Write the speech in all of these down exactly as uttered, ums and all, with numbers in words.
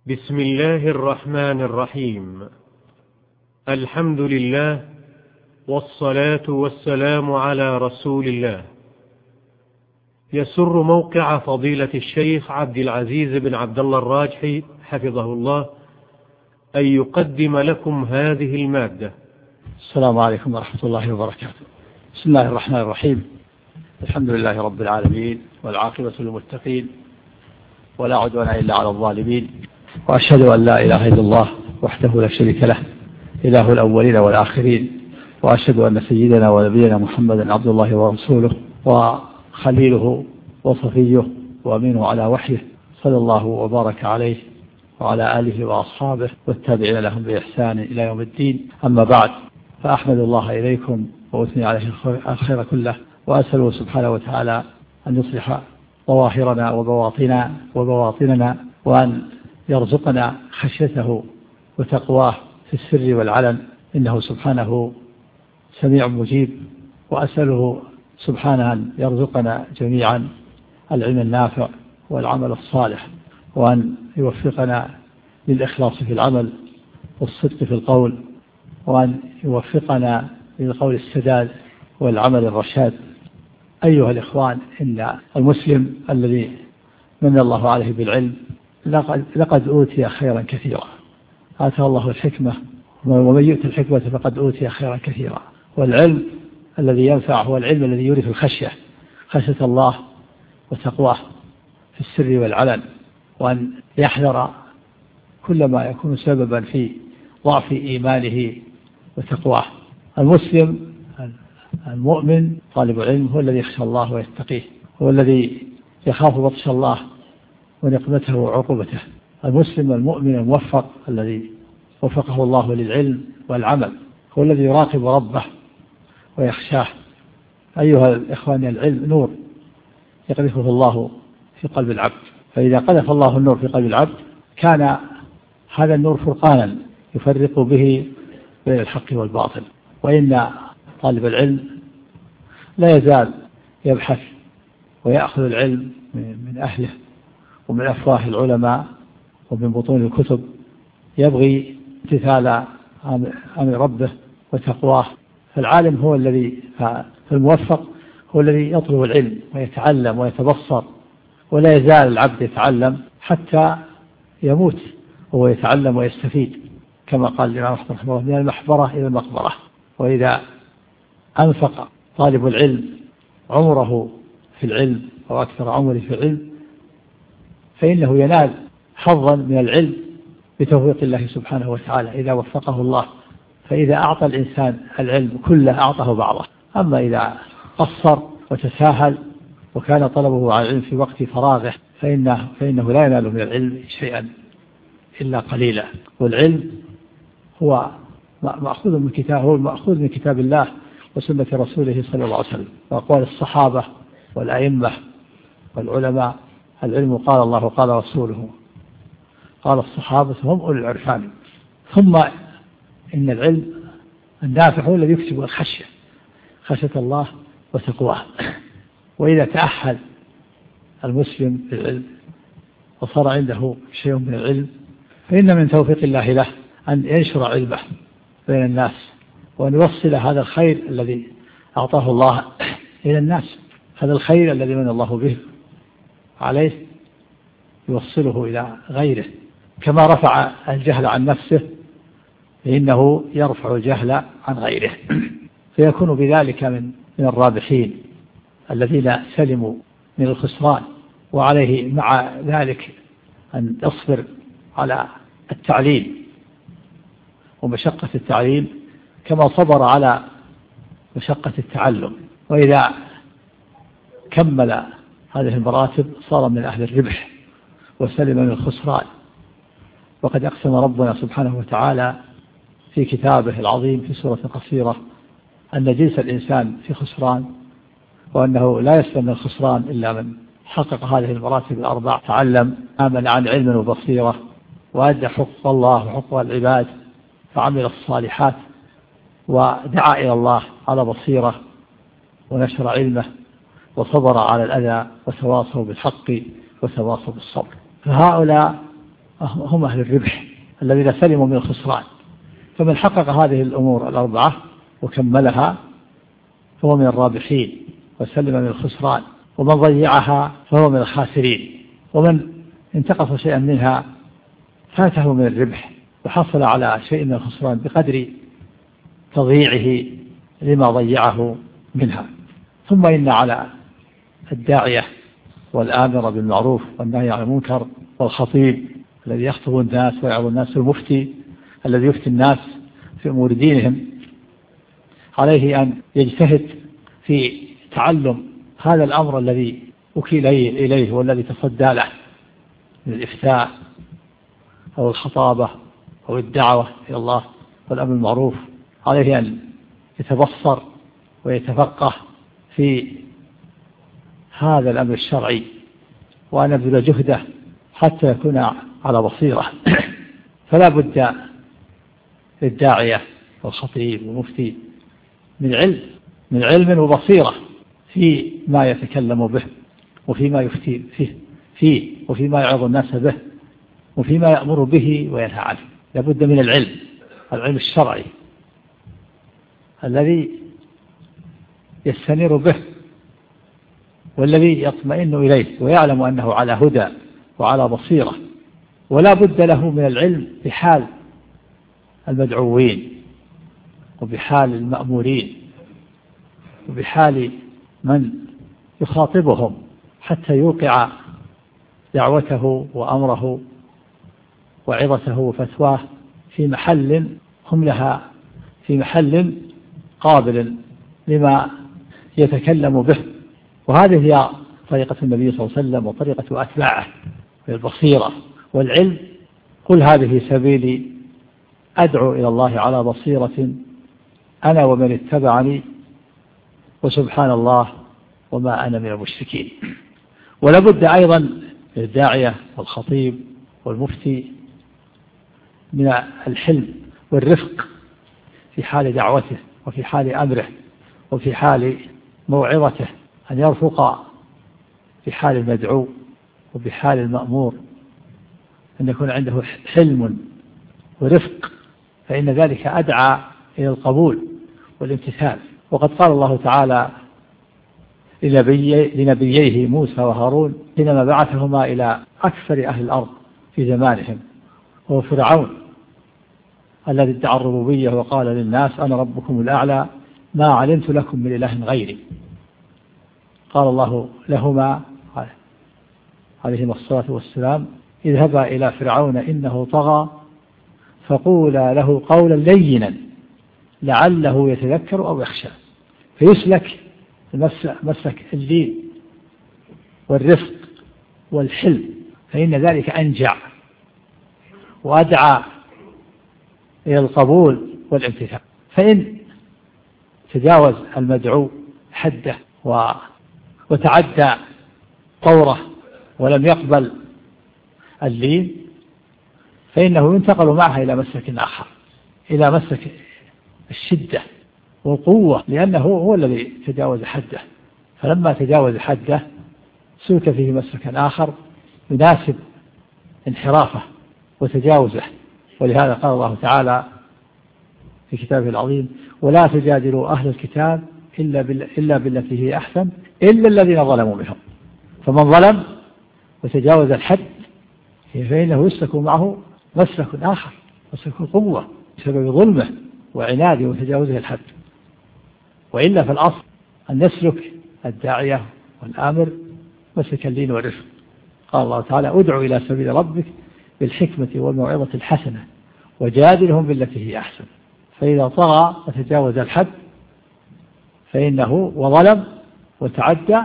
بسم الله الرحمن الرحيم. الحمد لله والصلاة والسلام على رسول الله. يسر موقع فضيلة الشيخ عبد العزيز بن عبد الله الراجحي حفظه الله أن يقدم لكم هذه المادة. السلام عليكم ورحمة الله وبركاته. بسم الله الرحمن الرحيم. الحمد لله رب العالمين، والعاقبة للمتقين، ولا عدوان إلا على الظالمين، وأشهد أن لا إله إلا الله وحده لا شريك له، إله الأولين والآخرين، وأشهد أن سيدنا ونبينا محمدا عبد الله ورسوله وخليله وصفيه وأمينه على وحيه، صلى الله وبارك عليه وعلى آله وأصحابه والتابعين لهم بإحسان إلى يوم الدين. أما بعد، فأحمد الله إليكم وأثني عليه الخير كله، وأسأله سبحانه وتعالى أن يصلح ظواهرنا وبواطننا وبواطننا وأن يرزقنا خشيته وتقواه في السر والعلن، إنه سبحانه سميع مجيب. وأسأله سبحانه أن يرزقنا جميعا العلم النافع والعمل الصالح، وأن يوفقنا للإخلاص في العمل والصدق في القول، وأن يوفقنا للقول السداد والعمل الرشاد. أيها الإخوان، إن المسلم الذي من الله عليه بالعلم لقد, لقد أوتي خيرا كثيرا، آتاه الله الحكمة، ومن يؤت الحكمة فقد أوتي خيرا كثيرا. والعلم الذي ينفع هو العلم الذي يورث الخشية، خشية الله وتقواه في السر والعلن، وأن يحذر كل ما يكون سببا في ضعف إيمانه وتقواه. المسلم المؤمن طالب العلم هو الذي يخشى الله ويتقيه، هو الذي يخاف بطش الله ونقمته وعقوبته. المسلم المؤمن الموفق الذي وفقه الله للعلم والعمل هو الذي يراقب ربه ويخشاه. أيها الإخوان، العلم نور يقذفه الله في قلب العبد، فإذا قذف الله النور في قلب العبد كان هذا النور فرقانا يفرق به بين الحق والباطل. وإن طالب العلم لا يزال يبحث ويأخذ العلم من أهله ومن أفواه العلماء ومن بطون الكتب، يبغي امتثال أمر ربه وتقواه. فالعالم هو الذي فالموفق هو الذي يطلب العلم ويتعلم ويتبصر، ولا يزال العبد يتعلم حتى يموت وهو يتعلم ويستفيد، كما قال الإمام أحمد رحمه الله: من المحبرة إلى المقبرة. وإذا أنفق طالب العلم عمره في العلم أو أكثر عمره في العلم فإنه ينال حظا من العلم بتوفيق الله سبحانه وتعالى إذا وفقه الله. فإذا أعطى الإنسان العلم كله أعطاه بعضه. أما إذا قصر وتساهل وكان طلبه على العلم في وقت فراغه فإنه, فإنه لا ينال من العلم شيئا إلا قليلا. والعلم هو مأخوذ من كتاب هو مأخوذ من كتاب الله وسنة رسوله صلى الله عليه وسلم وأقوال الصحابة والأئمة والعلماء. العلم قال الله قال رسوله قال الصحابة هم أولي العرفان. ثم إن العلم النافع هو الذي يكسب الخشية، خشية الله وتقواه. وإذا تأهل المسلم بالعلم وصار عنده شيء من العلم فإن من توفيق الله له أن ينشر علمه بين الناس، وأن يوصل هذا الخير الذي أعطاه الله إلى الناس. هذا الخير الذي من الله به عليه يوصله إلى غيره، كما رفع الجهل عن نفسه فإنه يرفع الجهل عن غيره، فيكون بذلك من من الرابحين الذين سلموا من الخسران. وعليه مع ذلك أن يصبر على التعليم ومشقة التعليم كما صبر على مشقة التعلم. وإذا كمل هذه المراتب صار من أهل الربح وسلم من الخسران. وقد أقسم ربنا سبحانه وتعالى في كتابه العظيم في سورة قصيرة أن جنس الإنسان في خسران، وأنه لا يسلم من الخسران إلا من حقق هذه المراتب الأربع: تعلم، آمن عن علم وبصيرة، وأدى حقوق الله وحقوق العباد، فعمل الصالحات، ودعا إلى الله على بصيرة، ونشر علمه، وصبر على الأذى، وتواصوا بالحق وتواصوا بالصبر. فهؤلاء هم أهل الربح الذين سلموا من الخسران. فمن حقق هذه الأمور الأربعة وكملها فهو من الرابحين وسلم من الخسران، ومن ضيعها فهو من الخاسرين، ومن انتقص شيئا منها فاته من الربح وحصل على شيء من الخسران بقدر تضييعه لما ضيعه منها. ثم إن على الداعية والآمر بالمعروف والنهي عن المنكر والخطيب الذي يخطب الناس ويعظ الناس، المفتي الذي يفتي الناس في أمور دينهم، عليه أن يجتهد في تعلم هذا الأمر الذي أكيل إليه والذي تصدى له من الإفتاء أو الخطابة أو الدعوة إلى الله والأمر المعروف. عليه أن يتبصر ويتفقه في هذا الأمر الشرعي وأن يبذل جهده حتى يكون على بصيرة. فلا بد للداعية والخطيب والمفتي من علم من علم وبصيرة في ما يتكلم به وفيما يفتي فيه, فيه وفيما يعظ الناس به وفيما يأمر به وينهى عنه. لا بد من العلم العلم الشرعي الذي يستنير به والذي يطمئن إليه ويعلم أنه على هدى وعلى بصيرة. ولا بد له من العلم بحال المدعوين وبحال المأمورين وبحال من يخاطبهم حتى يوقع دعوته وأمره وعظته وفتواه في محل هم لها في محل قابل لما يتكلم به. وهذه هي طريقة النبي صلى الله عليه وسلم وطريقة أتباعه في البصيرة والعلم. قل هذه سبيلي أدعو إلى الله على بصيرة أنا ومن اتبعني وسبحان الله وما أنا من المشركين. ولابد أيضا للداعية والخطيب والمفتي من الحلم والرفق في حال دعوته وفي حال أمره وفي حال موعظته، أن يرفق في حال المدعو وبحال المأمور، أن يكون عنده حلم ورفق، فإن ذلك أدعى إلى القبول والامتثال. وقد قال الله تعالى لنبييه موسى وهارون حينما بعثهما إلى أكثر أهل الأرض في زمانهم، هو فرعون الذي ادعى الربوبية وقال للناس أنا ربكم الأعلى ما علمت لكم من إله غيري. قال الله لهما عليهما الصلاة والسلام اذهبا إلى فرعون إنه طغى فقولا له قولا لينا لعله يتذكر أو يخشى. فيسلك مسلك اللين والرفق والحلم، فإن ذلك أنجع وأدعى إلى القبول والامتثال. فإن تجاوز المدعو حده وتعدى طوره ولم يقبل اللين فإنه ينتقل معها إلى مسلك آخر، إلى مسلك الشدة والقوة، لأنه هو الذي تجاوز حده. فلما تجاوز حده سلك فيه مسلك آخر يناسب انحرافه وتجاوزه. ولهذا قال الله تعالى في كتابه العظيم ولا تجادلوا أهل الكتاب إلا, إلا بالتي هي أحسن إلا الذين ظلموا منهم. فمن ظلم وتجاوز الحد فإنه يسلك معه مسلك آخر، مسلك القوة بسبب ظلمه وعناده وتجاوزه الحد. وإلا في الأصل أن يسلك الداعية والآمر مسلك اللين والرفق. قال الله تعالى ادعو إلى سبيل ربك بالحكمة والموعظة الحسنة وجادلهم بالتي هي أحسن. فإذا طغى وتجاوز الحد فإنه وظلم وتعدى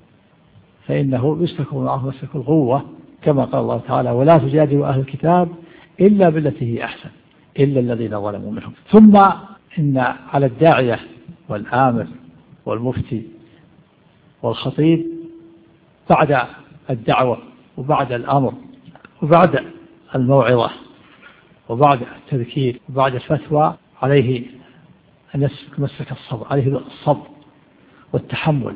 فإنه يسلك معه مسلك القوة، كما قال الله تعالى ولا تجادلوا أهل الكتاب إلا بالتي هي أحسن إلا الذين ظلموا منهم. ثم إن على الداعية والآمر والمفتي والخطيب بعد الدعوة وبعد الأمر وبعد الموعظة وبعد التذكير وبعد الفتوى عليه أن يسلك مسلك الصبر، عليه الصبر والتحمل،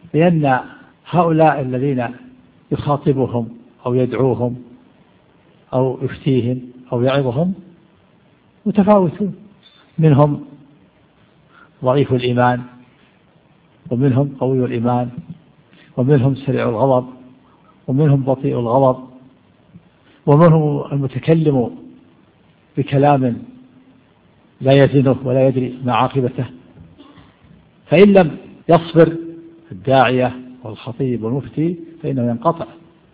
لأن هؤلاء الذين يخاطبهم أو يدعوهم أو يفتيهم أو يعظهم متفاوتون، منهم ضعيف الإيمان، ومنهم قوي الإيمان، ومنهم سريع الغضب، ومنهم بطيء الغضب، ومنهم المتكلم بكلام لا يزنه ولا يدري ما عاقبته. فإن لم يصبر الداعية والخطيب والمفتي فإنه ينقطع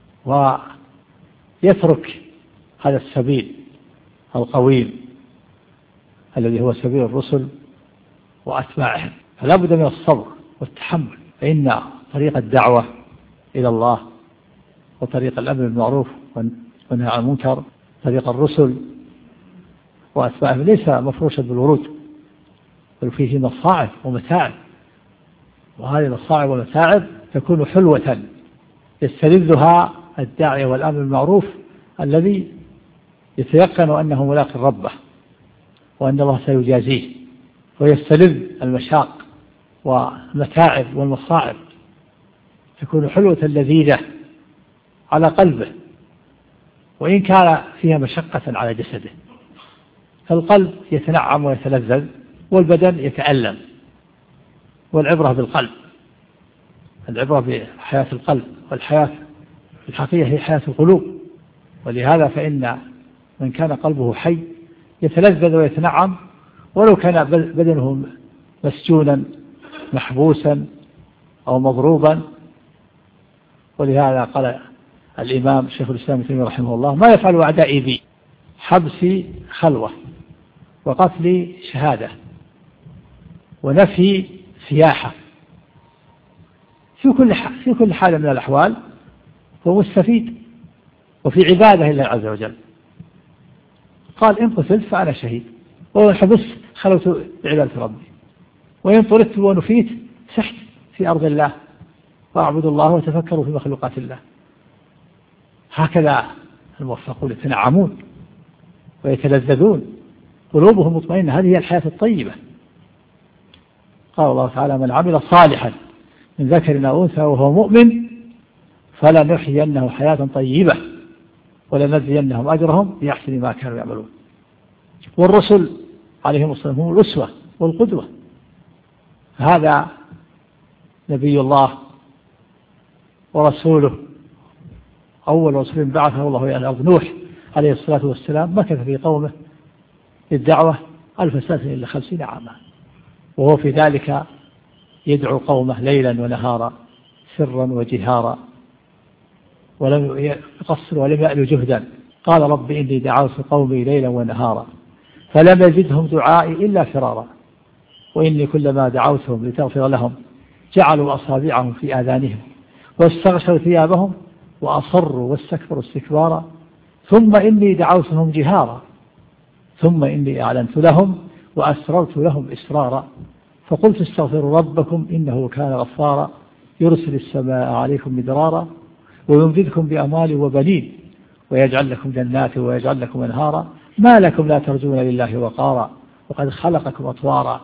ويترك هذا السبيل القويم الذي هو سبيل الرسل وأتباعهم. فلا بد من الصبر والتحمل، فإن طريق الدعوة إلى الله وطريق الأمر بالمعروف والنهي عن المنكر طريق الرسل وأتباعهم ليس مفروشا بالورود، بل فيه مصاعب ومتاعب، وهذه المصاعب والمتاعب تكون حلوة يستلذها الداعية والأمر بالمعروف الذي يتيقن أنه ملاق ربه وأن الله سيجازيه، ويستلذ المشاق والمتاعب والمصاعب تكون حلوة لذيذة على قلبه، وإن كان فيها مشقة على جسده. فالقلب يتنعم ويتلذذ والبدن يتألم، والعبرة بالقلب، العبرة بحياة القلب، والحياة في الحقيقة هي حياة القلوب. ولهذا فإن من كان قلبه حي يتلذذ ويتنعم ولو كان بدنه مسجونا محبوسا أو مضروبا. ولهذا قال الإمام شيخ الإسلام ابن تيمية رحمه الله: ما يفعل أعدائي بي؟ حبسي خلوة، وقتلي شهادة، ونفي سياحة. في كل في كل حال من الأحوال هو مستفيد وفي عبادة لله عز وجل. قال: إن قتلت فأنا شهيد، وإن حبست خلوت بعبادة ربي، وإن طردت ونفيت سحت في أرض الله وأعبد الله وتفكروا في مخلوقات الله. هكذا الموفقون يتنعمون ويتلذذون، قلوبهم مطمئنة. هذه هي الحياة الطيبة. قال الله تعالى: من عمل صالحا من ذكر أو أنثى وهو مؤمن فلنحيينه حياة طيبة ولنجزينهم أجرهم بأحسن ما كانوا يعملون. والرسل عليهم الصلاة هم الأسوة والقدوة. هذا نبي الله ورسوله أول رسول بعثه الله إلى الأرض، نوح عليه الصلاة والسلام، مكث في قومه للدعوة ألف سنة إلا خمسين عاما، وهو في ذلك يدعو قومه ليلا ونهارا سرا وجهارا، ولم يقصر ولم يأل جهدا. قال: رب إني دعوت قومي ليلا ونهارا فلم يزدهم دعائي إلا فرارا، وإني كلما دعوتهم لتغفر لهم جعلوا أصابعهم في آذانهم واستغشوا ثيابهم وأصروا واستكبروا استكبارا، ثم إني دعوتهم جهارا ثم إني أعلنت لهم وأسررت لهم إسرارا، فقلت استغفروا ربكم إنه كان غفارا يرسل السماء عليكم مدرارا ويمددكم بأموال وبنين ويجعل لكم جنات ويجعل لكم أنهارا ما لكم لا ترجون لله وقارا وقد خلقكم أطوارا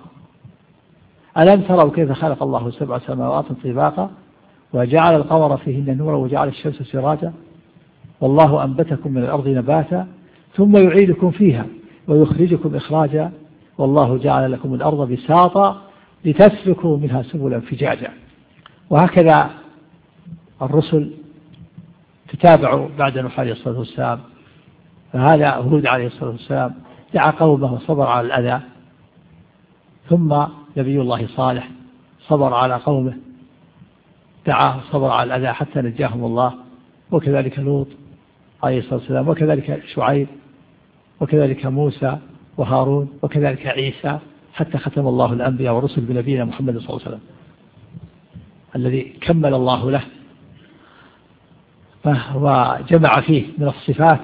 ألم تروا كيف خلق الله سبع سماوات طباقا وجعل القمر فيهن نورا وجعل الشمس سراجا والله أنبتكم من الأرض نباتا ثم يعيدكم فيها ويخرجكم إخراجا والله جعل لكم الأرض بساطا لتسلكوا منها سبلا فجاجا. وهكذا الرسل تتابعوا بعد نوح عليه الصلاة والسلام. فهذا هود عليه الصلاة والسلام دعا قومه وصبر على الأذى، ثم نبي الله صالح صبر على قومه دعا وصبر على الأذى حتى نجاهم الله، وكذلك لوط عليه الصلاة والسلام، وكذلك شعيب، وكذلك موسى وهارون، وكذلك عيسى، حتى ختم الله الأنبياء والرسل بنبينا محمد صلى الله عليه وسلم الذي كمل الله له وجمع فيه من الصفات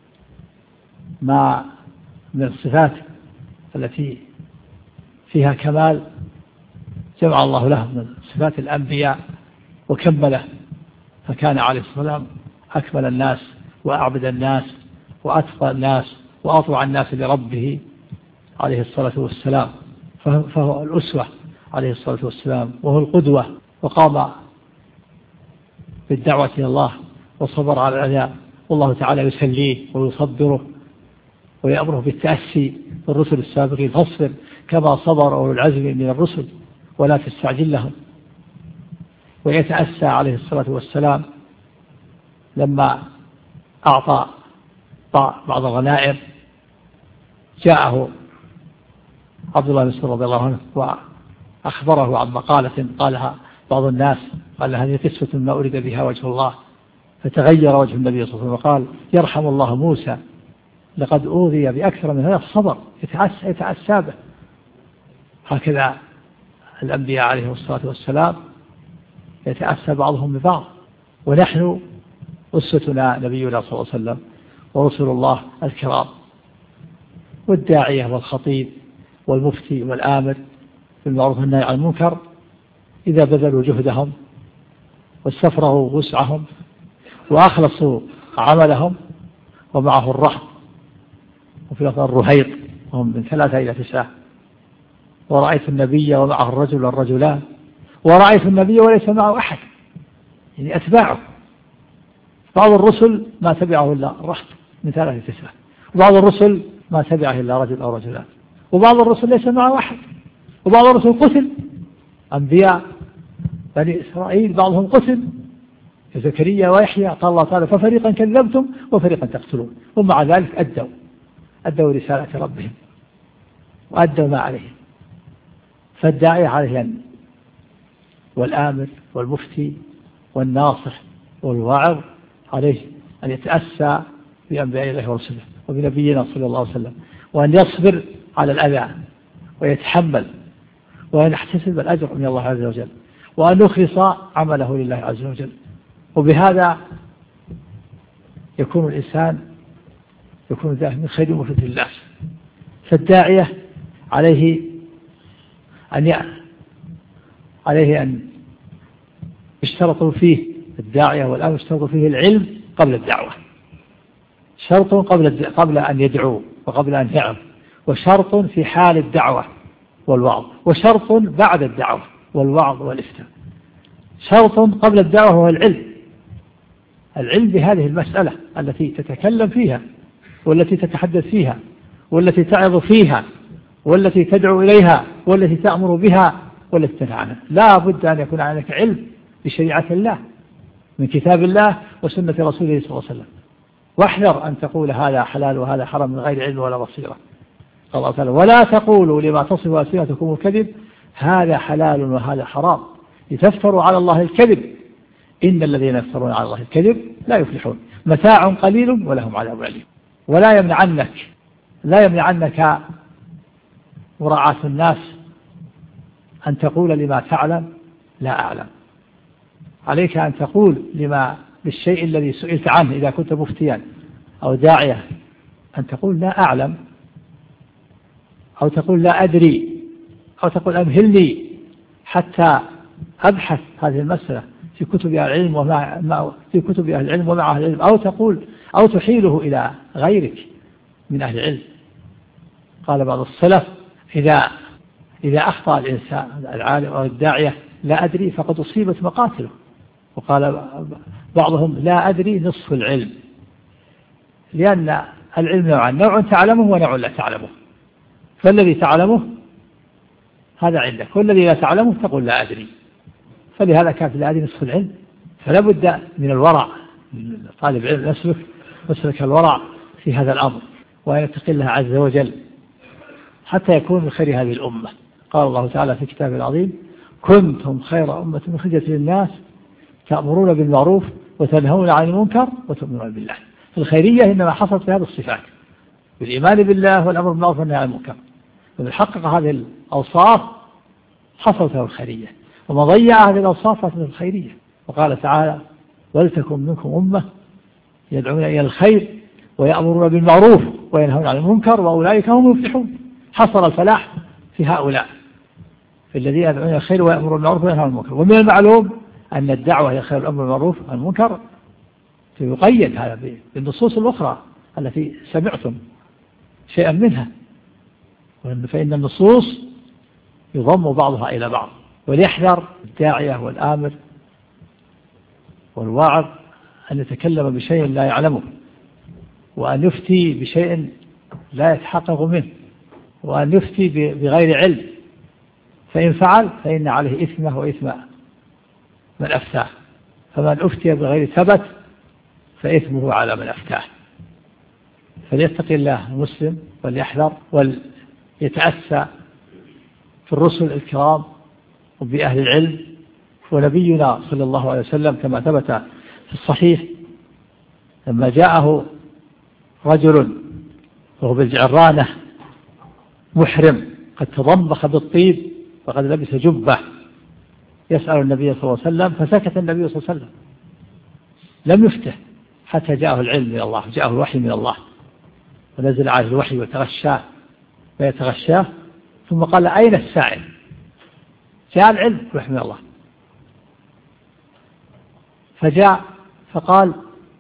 ما من الصفات التي فيها كمال، جمع الله له من صفات الأنبياء وكمله، فكان عليه الصلاة والسلام أكمل الناس وأعبد الناس وأتقى الناس وأطوع الناس لربه عليه الصلاة والسلام، فهو الأسوة عليه الصلاة والسلام وهو القدوة، وقام بالدعوة إلى الله وصبر على الأذى والله تعالى يسليه ويصبره ويأمره بالتأسي بالرسل السابقين، فاصبر كما صبر أولو العزم من الرسل ولا تستعجل لهم. ويتأسى عليه الصلاة والسلام لما أعطى بعض الغنائم، جاءه عبد الله بن مسعود رضي الله عنه وأخبره عن مقالة قالها بعض الناس، قال هذه قصة ما أريد بها وجه الله، فتغير وجه النبي صلى الله عليه وسلم وقال يرحم الله موسى لقد أوذي بأكثر من هذا الصبر، يتعسى يتعسى به. هكذا الأنبياء عليهم الصلاة والسلام يتأسى بعضهم ببعض. ونحن أسوتنا نبينا صلى الله عليه وسلم ورسول الله الكرام، والداعية والخطيب والمفتي والآمر بالمعروف والنهي عن المنكر إذا بذلوا جهدهم واستفرغوا وسعهم وأخلصوا عملهم، ومعه الرحم وفي لفظ الرهيط وهم من ثلاثة إلى تسعة، ورأيت النبي ومعه الرجل والرجلان، ورأيت النبي وليس معه أحد، يعني أتباعه. بعض الرسل ما تبعه إلا الرحم من ثلاثة إلى تسعة، وبعض الرسل ما تبعه إلا رجل أو رجلان، وبعض الرسل ليس معه أحد، وبعض الرسل قتل. أنبياء بني إسرائيل بعضهم قتل زكريا ويحيى، قال الله تعالى ففريقا كذبتم وفريقا تقتلون، ومع ذلك أدوا أدوا رسالة ربهم وأدوا ما عليهم. فالداعية عليه أن والآمر والمفتي والناصح والواعظ عليه أن يتأسى بأنبياء الله ورسله وبنبينا صلى الله عليه وسلم، وأن يصبر على الأذى ويتحمل، وأن يحتسب الأجر من الله عز وجل، وأن يخلص عمله لله عز وجل. وبهذا يكون الإنسان يكون ذا من خير مفيد لله. فالداعية عليه أن ي... عليه أن يشترطوا فيه الداعية والآن يشترطوا فيه العلم قبل الدعوة، شرط قبل الد... قبل أن يدعو وقبل أن يعظ، وشرط في حال الدعوة والوعظ، وشرط بعد الدعوة والوعظ والإفتاء. شرط قبل الدعوة هو العلم، العلم بهذه المسألة التي تتكلم فيها والتي تتحدث فيها والتي تعظ فيها والتي تدعو إليها والتي تأمر بها والتي تنهى عنها. لا بد أن يكون عندك علم بشريعة الله من كتاب الله وسنة رسوله صلى الله عليه وسلم، واحذر أن تقول هذا حلال وهذا حرام من غير علم ولا بصيرة. قال الله تعالى ولا تقولوا لما تصف ألسنتكم الكذب هذا حلال وهذا حرام لتفتروا على الله الكذب إن الذين يفترون على الله الكذب لا يفلحون متاع قليل ولهم عذاب أليم. ولا يمنعنك لا يمنعنك مراعاة الناس أن تقول لما تعلم لا أعلم. عليك أن تقول لما للشيء الذي سئلت عنه إذا كنت مفتيا أو داعية، أن تقول لا أعلم، أو تقول لا أدري، أو تقول أمهلني حتى أبحث هذه المسألة في كتب أهل العلم ومع في كتب أهل العلم ومع أهل العلم، أو تقول أو تحيله إلى غيرك من أهل العلم. قال بعض السلف إذا إذا أخطأ الإنسان العالم أو الداعية لا أدري فقد أصيبت مقاتله. وقال بعضهم لا أدري نصف العلم، لأن العلم نوعان، نوع تعلمه ونوع لا تعلمه، فالذي تعلمه هذا عندك، والذي لا تعلمه تقول لا أدري. فلهذا كانت لا أدري نصف العلم. فلا بد من الورع، طالب علم يسلك يسلك الورع في هذا الأمر وأن يتقي الله عز وجل حتى يكون من خير هذه الأمة. قال الله تعالى في كتابه العظيم كنتم خير أمة أخرجت للناس تأمرون بالمعروف وتنهون عن المنكر وتؤمنون بالله. الخيرية إنما حصلت في هذه الصفات، بالإيمان بالله والأمر بالمعروف والنهي عن المنكر. ومن حقق هذه الأوصاف حصلت له الخيرية، وما ضيع هذه الأوصاف حصلت له الخيرية. وقال تعالى ولتكن منكم أمة يدعون إلى الخير ويأمرون بالمعروف وينهون عن المنكر وأولئك هم المفلحون. حصل الفلاح في هؤلاء، في الذين يدعون إلى الخير ويأمرون بالمعروف وينهون عن المنكر. ومن المعلوم أن الدعوة إلى الخير والأمر بالمعروف عن المنكر يقيد هذا بالنصوص الأخرى التي سمعتم شيئا منها، فإن النصوص يضم بعضها إلى بعض. وليحذر الداعية والآمر والواعظ أن يتكلم بشيء لا يعلمه وأن يفتي بشيء لا يتحقق منه، وأن يفتي بغير علم، فإن فعل فإن عليه إثمه وإثم من أفتاه، فمن أفتي بغير ثبت فإثمه على من أفتاه. فليتقي الله المسلم وليحذر وليتأسى في الرسل الكرام وبأهل العلم. ونبينا صلى الله عليه وسلم كما ثبت في الصحيح لما جاءه رجل وهو بالجعرانة محرم قد تضمخ بالطيب وقد لبس جبة يسأل النبي صلى الله عليه وسلم، فسكت النبي صلى الله عليه وسلم لم يفته حتى جاءه العلم من الله، جاءه الوحي من الله، ونزل عليه الوحي وتغشاه ويتغشاه، ثم قال أين السائل؟ جاء العلم من الله، فجاء فقال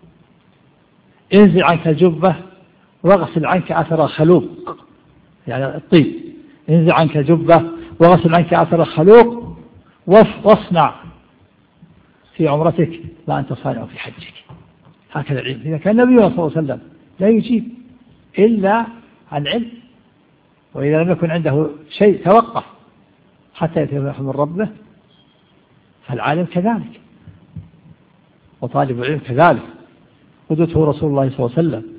انزع عنك الجبة واغسل عنك أثر الخلوق، يعني الطيب، انزع عنك الجبة واغسل عنك أثر الخلوق واصنع في عمرتك ما أنت صانع في حجك. هكذا العلم. إذا كان النبي صلى الله عليه وسلم لا يجيب إلا عن علم، وإذا لم يكن عنده شيء توقف حتى يتبعه من ربه، فالعالم كذلك وطالب العلم كذلك. قدوته رسول الله صلى الله عليه وسلم.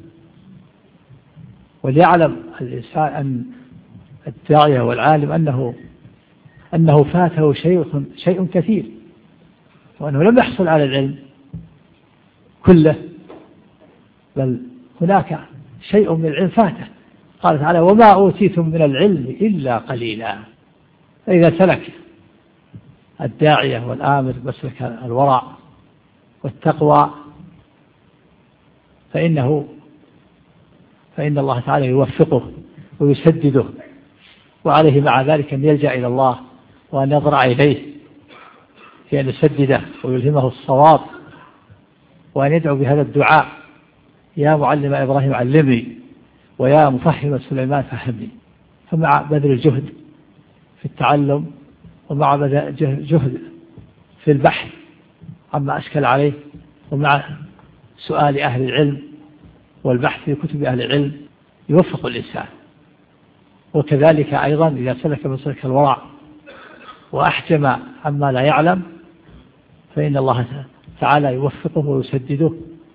وليعلم الإنسان أن الداعية والعالم أنه أنه فاته شيء شيء كثير، وأنه لم يحصل على العلم كله، بل هناك شيء من العلم فاته. قال تعالى وما أوتيتم من العلم إلا قليلا. فإذا سلك الداعية والآمر مسلك الورع والتقوى فإنه فإن الله تعالى يوفقه ويسدده، وعليه مع ذلك أن يلجأ إلى الله وأن يضرع إليه في أن يسدده ويلهمه الصواب، وأن يدعو بهذا الدعاء يا معلم إبراهيم علمني ويا مفهم سليمان فهمني. فمع بذل الجهد في التعلم ومع بذل جهد في البحث عما أشكل عليه، ومع سؤال أهل العلم والبحث في كتب أهل العلم يوفق الإنسان. وكذلك أيضا إذا سلك مسلك الورع وأحجم عما لا يعلم فإن الله تعالى يوفقه ويسدده.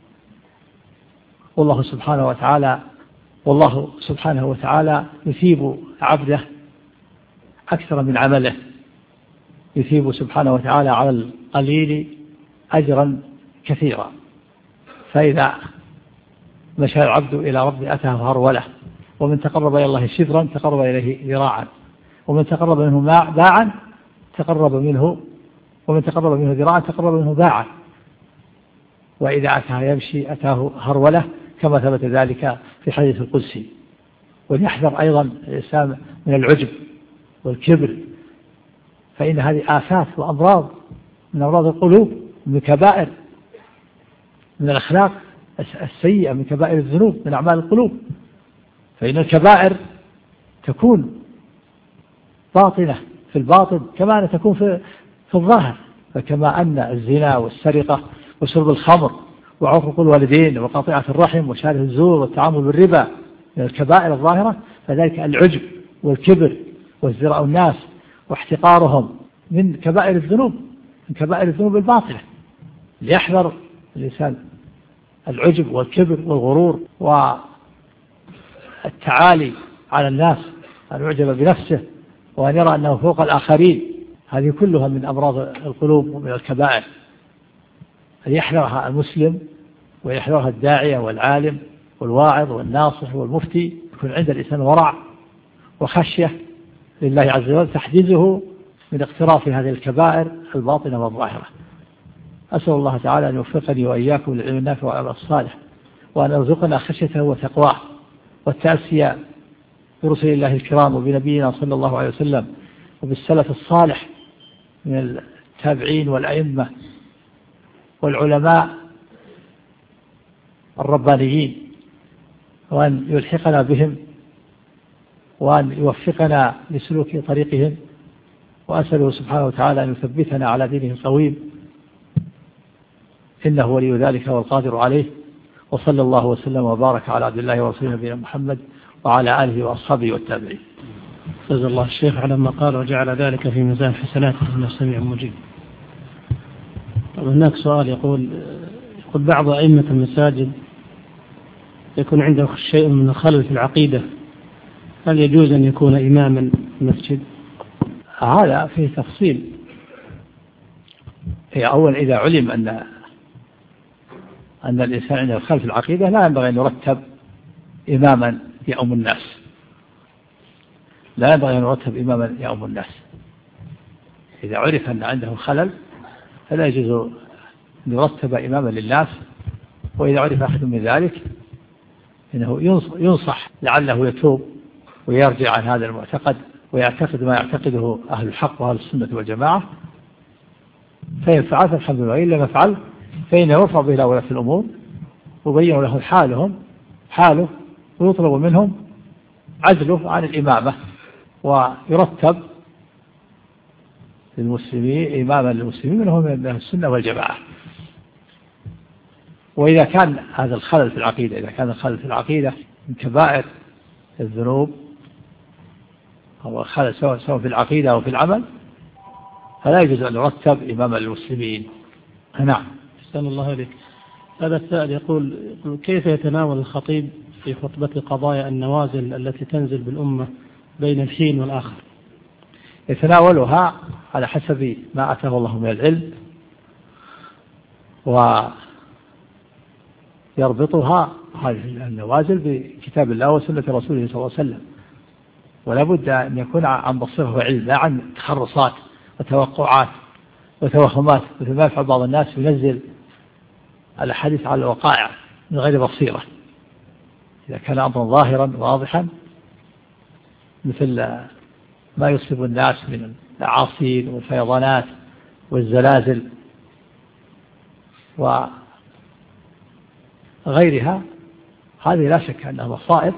والله سبحانه وتعالى والله سبحانه وتعالى يثيب عبده أكثر من عمله، يثيب سبحانه وتعالى على القليل أجرا كثيرا. فإذا مشى العبد إلى ربه أتاه هرولة، ومن تقرب إلى الله شبرا تقرب إليه ذراعا، ومن تقرب منه باعا تقرب منه ومن تقرب منه ذراعا تقرب منه باعا، وإذا أتاه يمشي أتاه هرولة، كما ثبت ذلك في حديث القدسي. وليحذر أيضا الإنسان من العجب والكبر، فإن هذه آفات وأمراض من أمراض القلوب، من كبائر من الأخلاق السيئة، من كبائر الذنوب، من أعمال القلوب. فإن الكبائر تكون باطنة في الباطن كما أن تكون في, في الظاهر. فكما أن الزنا والسرقة وشرب الخمر وعقوق الوالدين وقطيعة الرحم وشارع الزور والتعامل بالربا من الكبائر الظاهرة، فذلك العجب والكبر وازدراء الناس واحتقارهم من كبائر الذنوب، من كبائر الذنوب الباطنة. ليحذر الإنسان العجب والكبر والغرور والتعالي على الناس، أن يعجب بنفسه وأن يرى أنه فوق الآخرين. هذه كلها من أمراض القلوب ومن الكبائر، ليحذرها المسلم ويحذرها الداعية والعالم والواعظ والناصح والمفتي. يكون عند الإنسان ورع وخشية لله عز وجل تحجزه من اقتراف هذه الكبائر الباطنة والظاهرة. أسأل الله تعالى أن يوفقني وإياكم للعلم النافع والعمل الصالح، وأن يرزقنا خشيته وتقواه والتأسي برسل الله الكرام وبنبينا صلى الله عليه وسلم وبالسلف الصالح من التابعين والأئمة والعلماء الربانيين، وأن يلحقنا بهم وأن يوفقنا لسلوك طريقهم. وأسأله سبحانه وتعالى أن يثبتنا على دينه القويم، إنه ولي ذلك والقادر عليه. وصلى الله وسلم وبارك على عبد الله ورسوله نبينا محمد وعلى آله وأصحابه والتابعين. جزا الله الشيخ على ما قال وجعل ذلك في ميزان حسناته إنه سميع مجيب. هناك سؤال يقول يقول بعض أئمة المساجد يكون عنده شيء من الخلل في العقيدة، هل يجوز أن يكون إماما في المسجد؟ هذا فيه تفصيل. هي أول إذا علم أن أن الإنسان عنده خلل في العقيدة لا ينبغي أن يرتب إماما يؤم الناس، لا ينبغي أن يرتب إماما يؤم الناس. إذا عرف أن عنده خلل فلا يجوز أن يرتب إماما للناس، وإذا عرف أحد من ذلك إنه ينصح لعله يتوب ويرجع عن هذا المعتقد ويعتقد ما يعتقده أهل الحق وأهل السنة والجماعة، فإن فعل فالحمد لله، إن لم يفعل فإنه يرفع به إلى ولاة الأمور ويبين له حالهم حاله ويطلب منهم عزله عن الإمامة، ويرتب للمسلمين إماما للمسلمين منهم من السنة والجماعة. وإذا كان هذا الخلل في العقيدة إذا كان الخلل في العقيدة من كبائر الذنوب أو الخلل سواء سواء في العقيدة أو في العمل فلا يجوز أن يرتب إماما للمسلمين. نعم. أحسن الله إليك. هذا السائل يقول كيف يتناول الخطيب في خطبة قضايا النوازل التي تنزل بالأمة بين الحين والآخر؟ يتناولها على حسب ما أتاه الله من العلم، ويربطها هذه النوازل بكتاب الله وسنة رسوله صلى الله عليه وسلم، ولا بد أن يكون عن بصيرة وعلم لا عن تخرصات وتوقعات وتوهمات مثل ما يفعل بعض الناس ينزل الحديث على الوقائع من غير بصيرة. إذا كان أمرا ظاهرا واضحا مثل ما يصيب الناس من الأعاصير والفيضانات والزلازل وغيرها، هذه لا شك أنها مصائب،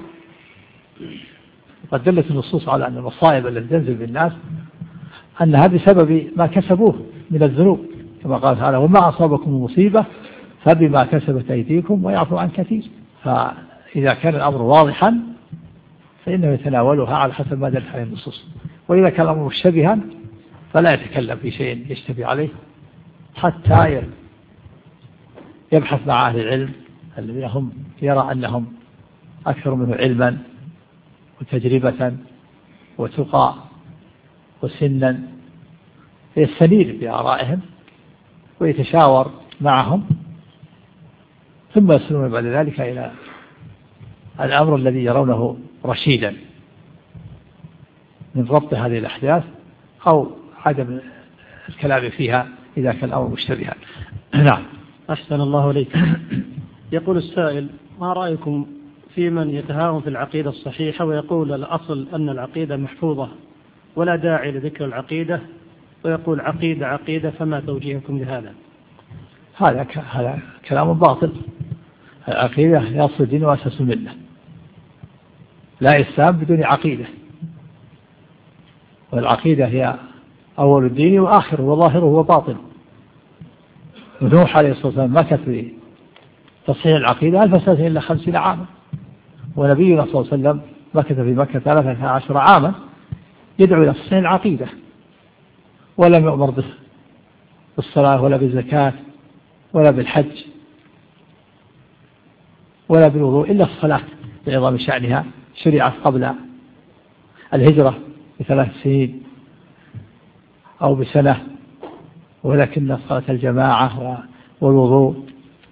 وقد دلت النصوص على أن المصائب التي تنزل بالناس أنها بسبب ما كسبوه من الذنوب، كما قال تعالى وما أصابكم مصيبة فبما كسبت أيديكم ويعفو عن كثير. فإذا كان الأمر واضحا فإنه يتناولها على حسب ما دلت عليه النصوص، وإذا كان الأمر مشتبها فلا يتكلم في شيء يشتبه عليه حتى يبحث مع أهل العلم الذين هم يرى أنهم أكثر منه علما وتجربة وتقى وسنا، يستنير بآرائهم ويتشاور معهم، ثم يصلون بعد ذلك إلى الأمر الذي يرونه رشيدا من ضبط هذه الأحداث أو عدم الكلام فيها إذا كان الأمر مشتبها. نعم. أحسن الله إليك. يقول السائل ما رأيكم في من يتهاون في العقيدة الصحيحة ويقول الأصل أن العقيدة محفوظة ولا داعي لذكر العقيدة، ويقول عقيدة عقيدة، فما توجيهكم لهذا؟ هذا هذا كلام باطل. العقيدة هي أصل الدين وأساس الملة، لا إسلام بدون عقيدة، والعقيدة هي أول الدين وآخره وظاهره وباطنه. ونوح عليه الصلاة والسلام مكث في تصحيح العقيدة ألف سنة إلا خمسين عاما، ونبينا صلى الله عليه وسلم مكث في مكة ثلاثة عشر عاما يدعو إلى تصحيح العقيدة، ولم يؤمر بالصلاة ولا بالزكاة ولا بالحج ولا بالوضوء إلا الصلاة لعظم شأنها، شرعت قبل الهجرة بثلاث سنين أو بسنة، ولكن صلاة الجماعة والوضوء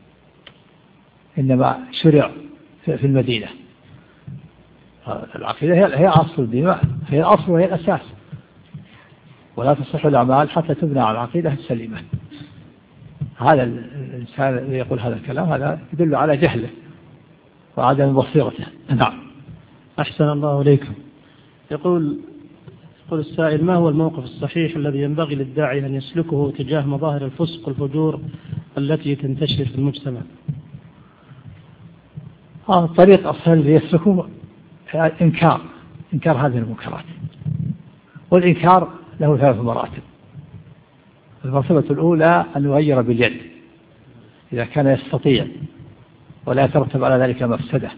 إنما شرع في المدينة. العقيدة هي أصل الدين، هي الأصل وهي الأساس، ولا تصح الأعمال حتى تبنى على العقيدة السليمة. هذا الإنسان الذي يقول هذا الكلام هذا يدل على جهله وعدم بصيرته. نعم. أحسن الله إليكم. يقول يقول السائل ما هو الموقف الصحيح الذي ينبغي للداعي أن يسلكه تجاه مظاهر الفسق والفجور التي تنتشر في المجتمع؟ آه الطريق أصلا الذي يسلكه إنكار إنكار هذه المنكرات، والإنكار له ثلاث مراتب. المرتبة الأولى أن يغير باليد إذا كان يستطيع ولا يترتب على ذلك مفسدة،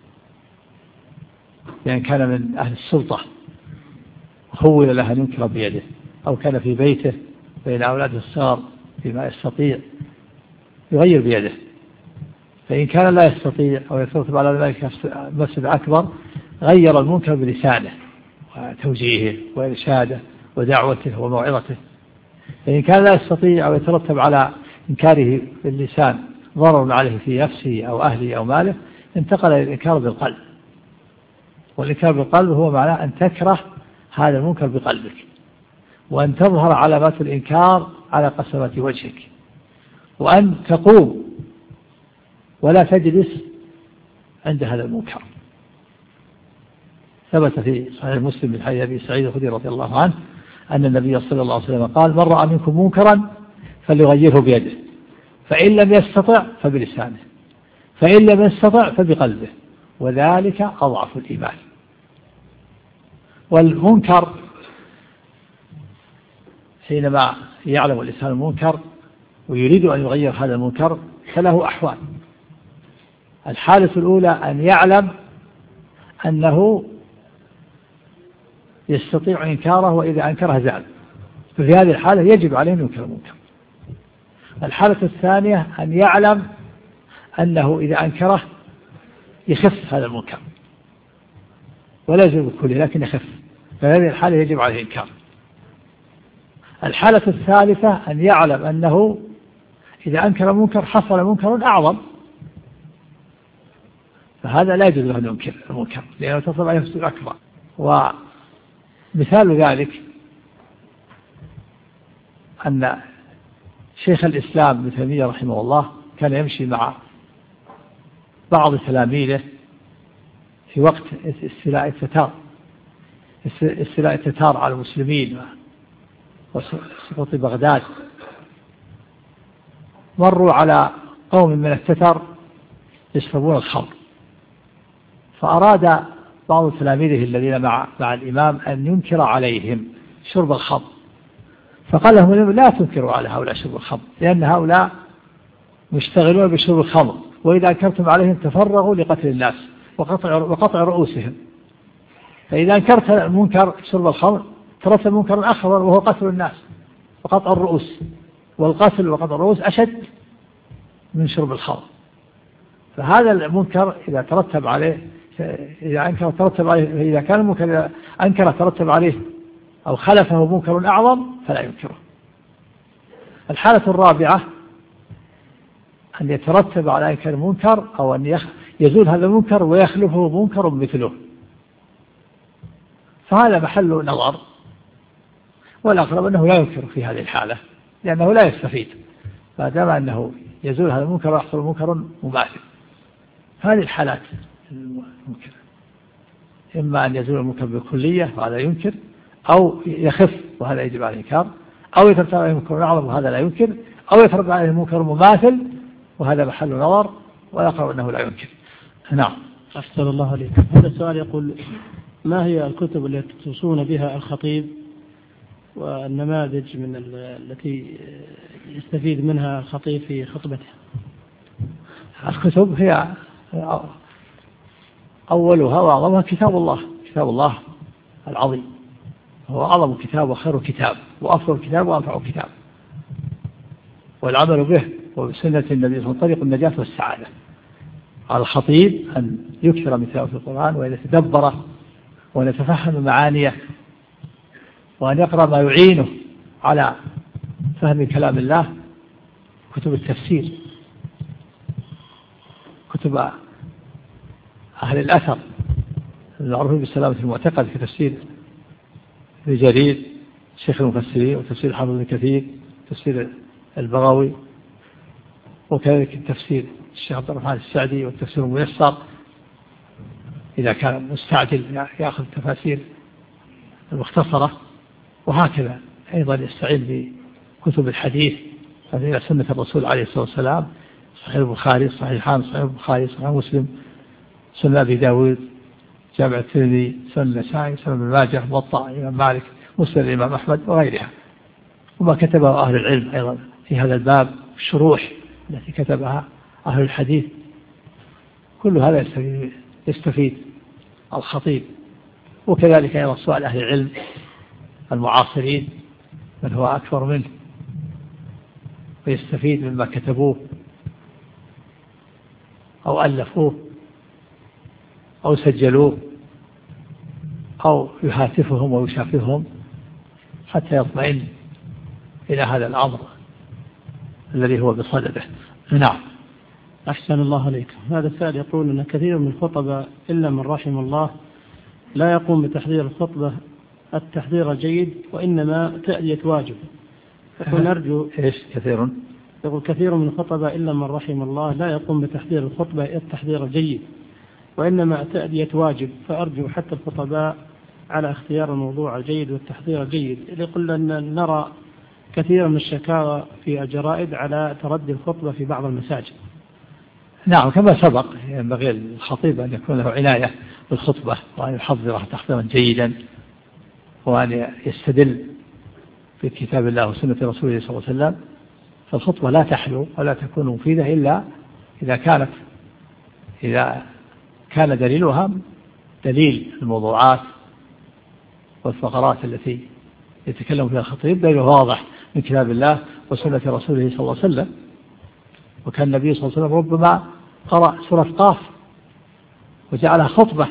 لأن كان من أهل السلطة خول له أن ينكر بيده، أو كان في بيته بين أولاده الصغار فيما يستطيع يغير بيده، فإن كان لا يستطيع أو يترتب على ذلك مفسدة أكبر غير المنكر بلسانه وتوجيهه وإرشاده ودعوته وموعظته. فإن كان لا يستطيع أو يترتب على إنكاره باللسان ضرر عليه في نفسه أو أهله أو ماله انتقل إلى الإنكار بالقلب، والإنكار بالقلب هو معناه أن تكره هذا المنكر بقلبك، وأن تظهر علامات الإنكار على قسمة وجهك، وأن تقوم ولا تجلس عند هذا المنكر. ثبت في صحيح مسلم من حديث أبي سعيد الخدري رضي الله عنه أن النبي صلى الله عليه وسلم قال: من رأى منكم منكرا فليغيره بيده، فإن لم يستطع فبلسانه، فإن لم يستطع فبقلبه، وذلك أضعف الإيمان. والمنكر حينما يعلم الإنسان المنكر ويريد أن يغير هذا المنكر فله أحوال. الحالة الأولى أن يعلم أنه يستطيع إنكاره، وإذا أنكره زال، ففي هذه الحالة يجب عليه أن ينكر المنكر. الحالة الثانية أن يعلم أنه إذا أنكره يخف هذا المنكر ولا يزول بكله لكن يخف، فهذه الحالة يجب عليه إنكار. الحالة الثالثة أن يعلم أنه إذا أنكر المنكر حصل منكر أعظم، فهذا لا يجوز له أن ينكر المنكر لأنه تصل عليه مفسدة أكبر. ومثال ذلك أن شيخ الإسلام ابن تيمية رحمه الله كان يمشي مع بعض تلاميذه في وقت استيلاء التتار استيلاء التتار على المسلمين وسقوط بغداد. مروا على قوم من التتر يشربون الخمر، فأراد بعض تلاميذه الذين مع, مع الإمام أن ينكر عليهم شرب الخمر، فقال لهم: لا تنكروا على هؤلاء شرب الخمر، لأن هؤلاء مشتغلون بشرب الخمر، وإذا أنكرتم عليهم تفرغوا لقتل الناس وقطع, وقطع رؤوسهم، فإذا أنكرت المنكر شرب الخمر ترتب منكر أخر وهو قتل الناس وقطع الرؤوس، والقتل وقطع الرؤوس أشد من شرب الخمر. فهذا المنكر إذا ترتب عليه إذا أنكر ترتب عليه إذا كان المنكر أنكر ترتب عليه أو خلفه منكر أعظم فلا ينكره. الحالة الرابعة أن يترتب على إنكار المنكر أو أن يزول هذا المنكر ويخلفه منكر مثله، فهذا محل نظر، والأقرب أنه لا ينكر في هذه الحالة لأنه لا يستفيد، فدام أنه يزول هذا المنكر ويحصل منكر مباشر. هذه الحالات الممكنة، إما أن يزول المنكر بالكلية وهذا ينكر، أو يخف وهذا يجب عليه الإنكار، أو يترتب عليه منكر أعظم وهذا لا ينكر، أو يترتب عليه منكر مماثل وهذا محل نظر، والأقرب أنه لا ينكر. نعم. أحسن الله عليك. هذا السؤال يقول: ما هي الكتب التي توصون بها الخطيب والنماذج من التي يستفيد منها الخطيب في خطبته؟ الكتب هي أولها وأعظمها كتاب الله، كتاب الله العظيم هو أعظم كتاب وخير كتاب وأفضل كتاب وأنفع كتاب، والعمل به وبسنة النبي صلى الله عليه وسلم طريق النجاة والسعادة. على الخطيب أن يكثر من تلاوة القرآن وأن يتدبره وأن يتفهم معانيه وأن يقرأ ما يعينه على فهم كلام الله، كتب التفسير، كتب أهل الأثر المعروفين بالسلامة المعتقد في تفسير ابن جرير شيخ المفسرين، وتفسير حافظ بن كثير، تفسير البغوي، وكذلك التفسير الشيخ عبد الرحمن السعدي والتفسير الميسر إذا كان مستعجل يأخذ التفاسير المختصرة، وهكذا أيضا يستعين بكتب الحديث إلى سنة الرسول عليه الصلاة والسلام، صحيح البخاري، صحيحان، صحيح البخاري، صحيح مسلم، سنن أبي داود، جامع الترمذي، سنن النسائي، سنن ابن ماجه، موطأ الإمام مالك، مسند الإمام أحمد وغيرها. وما كتبه أهل العلم أيضا في هذا الباب، الشروح التي كتبها أهل الحديث كل هذا يستفيد الخطيب. وكذلك أيضا سؤال أهل العلم المعاصرين من هو أكبر منه ويستفيد مما كتبوه أو ألفوه أو سجلوه أو يهاتفهم ويشافههم حتى يطمئن إلى هذا الأمر الذي هو بصدده. نعم. أحسن الله عليك. هذا السائل يقول أن كثير من الخطبة إلا من رحم الله لا يقوم بتحضير الخطبة التحضير الجيد وإنما تأدية واجب. يقول نرجو إيش كثير يقول كثير من الخطبة إلا من رحم الله لا يقوم بتحضير الخطبة التحضير الجيد وإنما تأدية واجب، فأرجو حتى الخطباء على اختيار الموضوع الجيد والتحضير الجيد. يقول أن نرى كثير من الشكاوى في الجرائد على تردي الخطبة في بعض المساجد. نعم كما سبق ينبغي الخطيب أن يكون له عناية بالخطبة وأن يحضرها تحضيرا جيدا وأن يستدل بكتاب الله وسنة رسوله صلى الله عليه وسلم. فالخطبة لا تحلو ولا تكون مفيدة إلا إذا كانت إذا كان دليلها دليل الموضوعات والفقرات التي يتكلم فيها الخطيب دليل واضح من كتاب الله وسنة رسوله صلى الله عليه وسلم. وكان النبي صلى الله عليه وسلم ربما قرأ سورة قاف وجعلها خطبة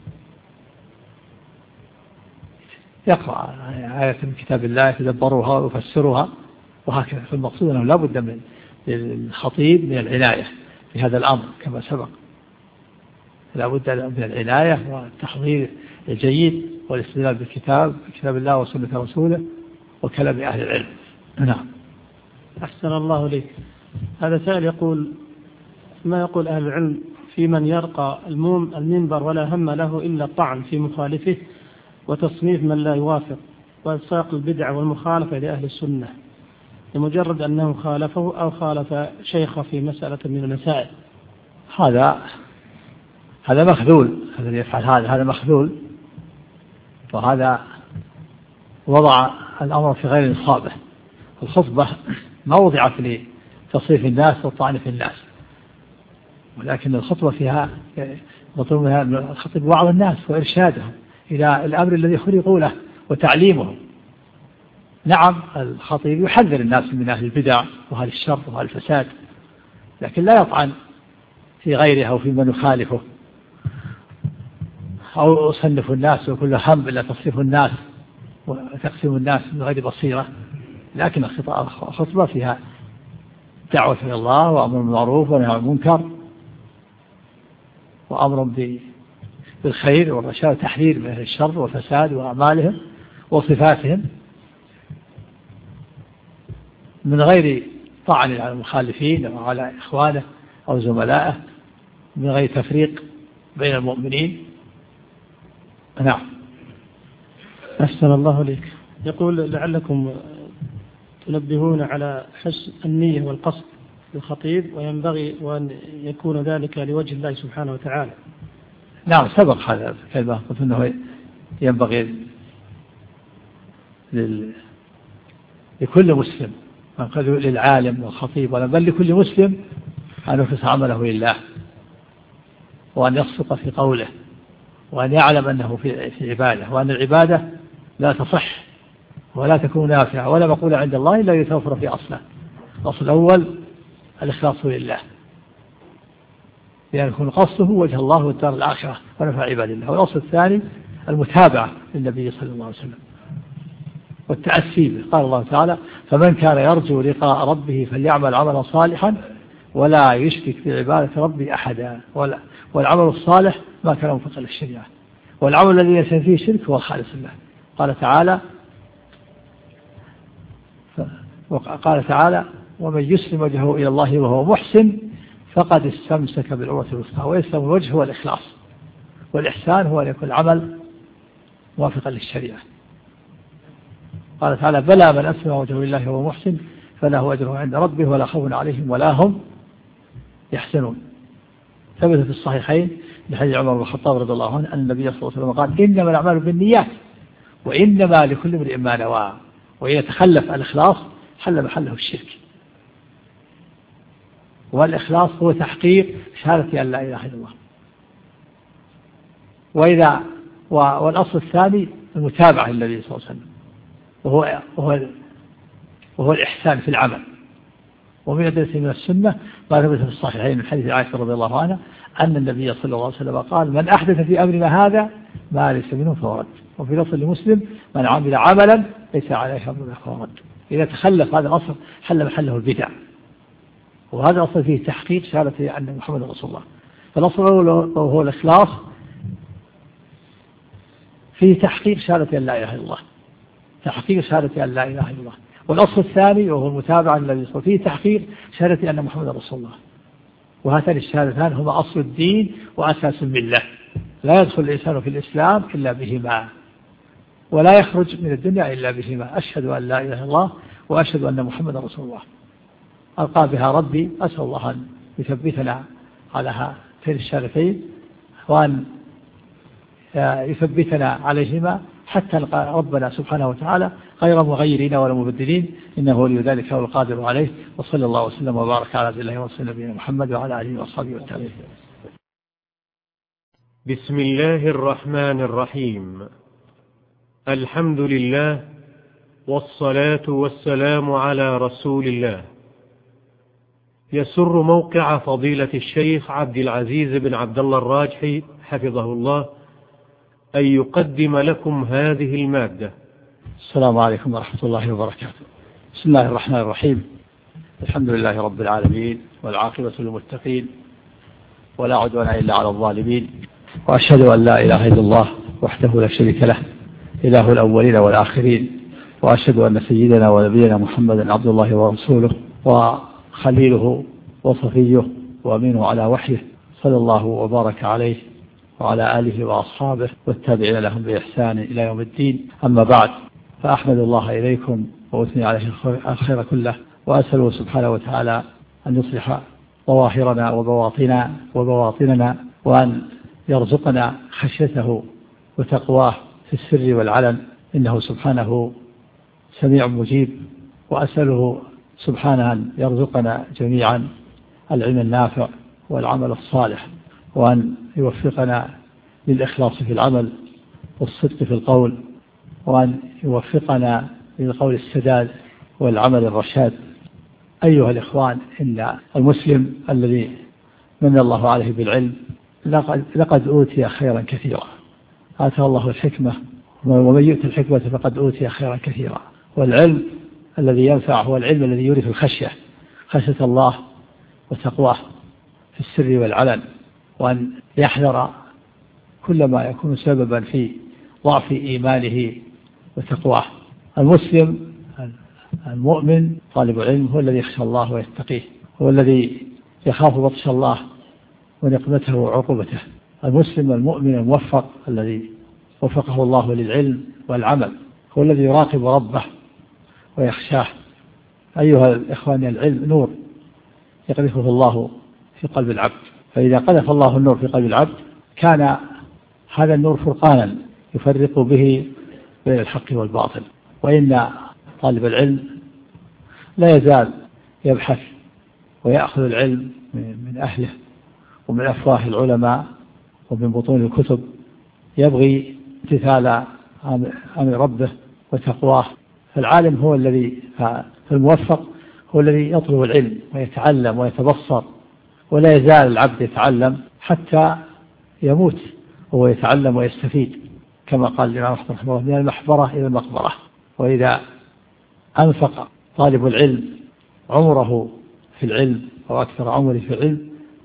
يقرأ آية من كتاب الله يتدبروها ويفسرها وهكذا. فالمقصود أنه لا بد من الخطيب من العناية في هذا الأمر كما سبق، لا بد من العناية والتحضير الجيد والاستدلال بالكتاب كتاب الله وسنة رسوله وكلام أهل العلم. نعم. أحسن الله لك. هذا سائل يقول ما يقول أهل العلم في من يرقى المنبر ولا هم له إلا الطعن في مخالفه وتصنيف من لا يوافق وإلصاق البدع والمخالفة لأهل السنة لمجرد أنه خالفه أو خالف شيخه في مسألة من المسائل؟ هذا هذا مخذول. هذا اللي يفعل هذا هذا مخذول، وهذا وضع الأمر في غير نصابه. الخطبة ما وضعت لتصريف الناس والطعن في الناس، ولكن الخطبة فيها مطلوب منها الخطيب وعظ الناس وإرشادهم إلى الأمر الذي خلقوا له وتعليمهم. نعم الخطيب يحذر الناس من أهل البدع وأهل الشر وأهل الفساد، لكن لا يطعن في غيره أو في من يخالفه أو يصنف الناس وكل هم إلا تصريف الناس وتقسيم الناس من غير بصيرة. لكن الخطبة فيها دعوة إلى الله وأمر بالمعروف ونهي عن المنكر وأمر بالخير والرشاد وتحذير من الشر والفساد وأعمالهم وصفاتهم من غير طعن على المخالفين أو على إخوانه أو زملائه، من غير تفريق بين المؤمنين. نعم. أحسن الله لك. يقول لعلكم تنبهون على حسن النية والقصد للخطيب وينبغي وأن يكون ذلك لوجه الله سبحانه وتعالى. نعم سبق هذا الكلمة، قلت أنه ينبغي لل... لكل مسلم للعالم والخطيب بل لكل مسلم أن يخلص عمله لله وأن يصدق في قوله وأن يعلم أنه في عبادة وأن العبادة لا تصح ولا تكون نافعة ولا مقولة عند الله إلا يتوفر في أصله. الأصل الأول الإخلاص لله لأن يكون قصده وجه الله والدار الآخرة ونفع عباد الله. والأصل الثاني المتابعة للنبي صلى الله عليه وسلم والتأسي به. قال الله تعالى فمن كان يرجو لقاء ربه فليعمل عملا صالحا ولا يشرك بعبادة ربه أحدا. والعمل الصالح ما كان موافقا للشريعة، والعمل الذي ليس فيه شرك هو خالص الله. قال تعالى قال تعالى ومن يسلم وجهه إلى الله وهو محسن فقد استمسك بالعروة الوثقى. ويسلم الوجه هو الإخلاص، والإحسان هو أن يكون العمل موافقا للشريعة. قال تعالى بلى من أسلم وجهه لله وهو محسن فله أجره عند ربه ولا خوف عليهم ولا هم يحزنون. ثبت في الصحيحين لحديث عمر بن الخطاب رضي الله عنه أن النبي صلى الله عليه وسلم قال إنما الأعمال بالنيات وإنما لكل امرئ ما نوى، وإن يتخلف الإخلاص حل محله الشرك. والإخلاص هو تحقيق شهادة أن لا إله إلا الله وإذا والأصل الثاني المتابعة للنبي صلى الله عليه وسلم، وهو, وهو, وهو الإحسان في العمل. ومن أدلة من السنة ما ثبت في الصحيحين من حديث عائشة رضي الله عنها أن النبي صلى الله عليه وسلم قال: من أحدث في أمرنا هذا ما ليس منه فهو رد. وفي لفظ لمسلم: من عمل عملا ليس عليه أمرنا فهو رد. إذا تخلف هذا الأصل حل محله البدع، وهذا أصل فيه تحقيق شهادة أن محمد رسول الله. فالأصل هو الإخلاص فيه تحقيق شهادة أن لا إله إلا الله، تحقيق شهادة أن لا إله إلا الله. والأصل الثاني وهو المتابعة للنبي صلى الله عليه وسلم فيه تحقيق شهادة أن محمد رسول الله. وهاتان الشهادتان هما أصل الدين وأساس الملة، لا يدخل الإنسان في الإسلام إلا بهما، ولا يخرج من الدنيا إلا بهما: أشهد أن لا إله إلا الله وأشهد أن محمد رسول الله. ألقى بها ربي، أسأل الله أن يثبتنا على هاتين الشهادتين وأن يثبتنا عليهما حتى نلقى ربنا سبحانه وتعالى غير مغيرين ولا مبدلين، إنه ولي ذلك هو القادر عليه. وصلى الله وسلم وبارك على عبد الله ورسوله نبينا محمد وعلى آله وأصحابه والتابعين. بسم الله الرحمن الرحيم. الحمد لله والصلاة والسلام على رسول الله. يسر موقع فضيلة الشيخ عبد العزيز بن عبد الله الراجحي حفظه الله أن يقدم لكم هذه المادة. السلام عليكم ورحمة الله وبركاته. بسم الله الرحمن الرحيم. الحمد لله رب العالمين، والعاقبة للمتقين، ولا عدوان إلا على الظالمين، وأشهد أن لا إله إلا الله وحده لا شريك له، إله الأولين والآخرين، وأشهد أن سيدنا ونبينا محمدا عبد الله ورسوله وخليله وصفيه وأمينه على وحيه، صلى الله وبارك عليه وعلى آله وأصحابه والتابعين لهم بإحسان إلى يوم الدين. أما بعد، فأحمد الله إليكم وأثني عليه الخير كله، وأسأله سبحانه وتعالى أن يصلح ظواهرنا وبواطننا وبواطننا، وأن يرزقنا خشيته وتقواه في السر والعلن، إنه سبحانه سميع مجيب. وأسأله سبحانه أن يرزقنا جميعا العلم النافع والعمل الصالح، وأن يوفقنا للإخلاص في العمل والصدق في القول، وأن يوفقنا للقول السداد والعمل الرشاد. أيها الإخوان، إن المسلم الذي من الله عليه بالعلم لقد, لقد أوتي خيرا كثيرا، آتاه الله الحكمة، ومن يؤتي الحكمة فقد أوتي خيرا كثيرا. والعلم الذي ينفع هو العلم الذي يورث الخشية، خشية الله وتقواه في السر والعلن، وأن يحذر كل ما يكون سببا في ضعف إيمانه وتقواه. المسلم المؤمن طالب العلم هو الذي يخشى الله ويتقيه، هو الذي يخاف بطش الله ونقمته وعقوبته. المسلم المؤمن الموفق الذي وفقه الله للعلم والعمل هو الذي يراقب ربه ويخشاه. أيها الإخوان، العلم نور يقذفه الله في قلب العبد، فإذا قذف الله النور في قلب العبد كان هذا النور فرقانا يفرق به بين الحق والباطل. وإن طالب العلم لا يزال يبحث ويأخذ العلم من أهله ومن أفواه العلماء ومن بطون الكتب، يبغي امتثال أمر ربه وتقواه. فالعالم هو الذي فالموفق هو الذي يطلب العلم ويتعلم ويتبصر، ولا يزال العبد يتعلم حتى يموت وهو يتعلم ويستفيد، كما قال الإمام أحمد رحمه الله: من المحبرة إلى المقبرة. وإذا أنفق طالب العلم عمره في العلم أو أكثر عمره في العلم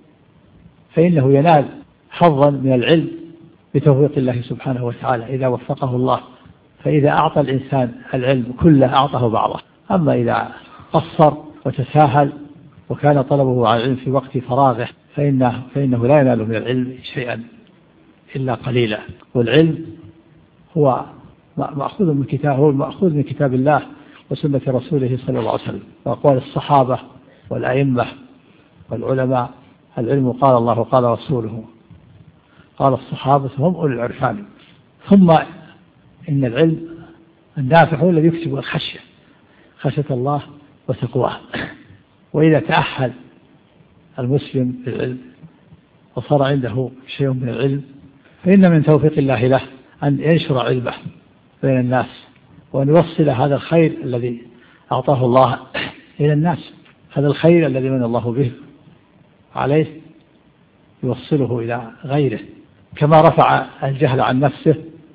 فإنه ينال حظا من العلم بتوفيق الله سبحانه وتعالى إذا وفقه الله. فإذا أعطى الإنسان العلم كله أعطاه بعضه. أما إذا قصر وتساهل وكان طلبه على العلم في وقت فراغه فإنه, فإنه لا ينال من العلم شيئا إلا قليلا. والعلم هو مأخوذ من كتاب هو مأخوذ من كتاب الله وسنة رسوله صلى الله عليه وسلم وأقوال الصحابة والأئمة والعلماء. العلم قال الله قال رسوله قال الصحابة هم أولي العرفان. ثم إن العلم النافع هو الذي يكسب الخشية، خشية الله وتقواه. وإذا تأهل المسلم بالعلم وصار عنده شيء من العلم فإن من توفيق الله له أن ينشر علمه بين الناس، وأن يوصل هذا الخير الذي أعطاه الله إلى الناس، هذا الخير الذي من الله به عليه يوصله إلى غيره، كما رفع الجهل عن نفسه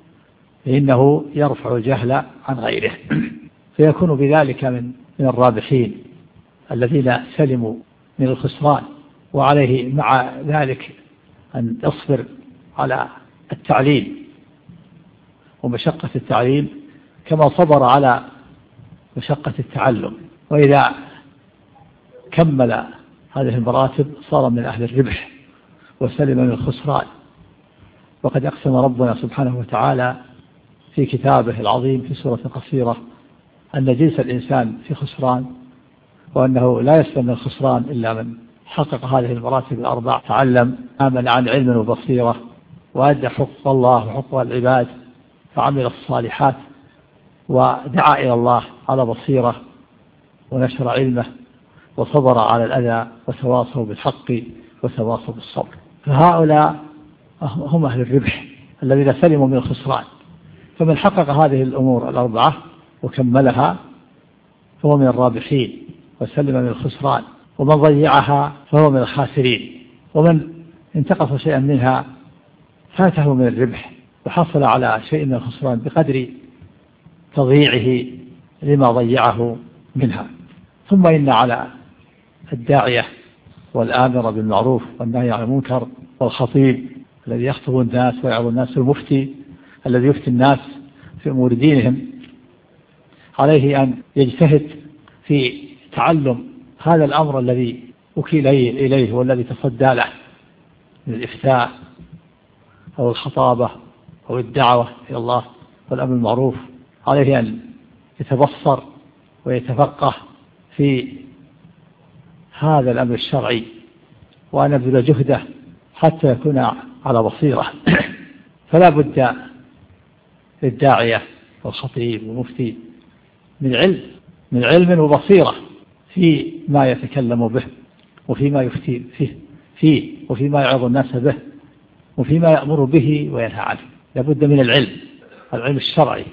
فإنه يرفع الجهل عن غيره، فيكون بذلك من من الرابحين الذين سلموا من الخسران. وعليه مع ذلك أن يصبر على التعليم ومشقة التعليم كما صبر على مشقة التعلم، وإذا كمل هذه المراتب صار من أهل الربح وسلم من الخسران. وقد أقسم ربنا سبحانه وتعالى في كتابه العظيم في سورة قصيرة أن جنس الإنسان في خسران، وأنه لا يسلم من الخسران إلا من حقق هذه المراتب الأربع: تعلم، آمن عن علم وبصيرة، وأدى حقوق الله وحقوق العباد، فعمل الصالحات، ودعا إلى الله على بصيرة، ونشر علمه، وصبر على الأذى، وتواصوا بالحق وتواصوا بالصبر. فهؤلاء هم أهل الربح الذين سلموا من الخسران. فمن حقق هذه الأمور الأربعة وكملها فهو من الرابحين وسلم من الخسران، ومن ضيعها فهو من الخاسرين، ومن انتقص شيئا منها فاته من الربح وحصل على شيء من الخسران بقدر تضييعه لما ضيعه منها. ثم إن على الداعية والآمر بالمعروف والنهي عن المنكر والخطيب الذي يخطب الناس ويعظ الناس، المفتي الذي يفتي الناس في أمور دينهم، عليه أن يجتهد في تعلم هذا الأمر الذي أكيل إليه والذي تصدى له من الإفتاء أو الخطابة أو الدعوة إلى الله والأمر المعروف. عليه أن يتبصر ويتفقه في هذا الأمر الشرعي، وأن يبذل جهده حتى يكون على بصيرة. فلا بد للداعية والخطيب والمفتي من علم من علم وبصيرة في ما يتكلم به، وفيما يفتي فيه, فيه وفيما يعظ الناس به، وفيما يأمر به وينهى عنه. لا بد من العلم العلم الشرعي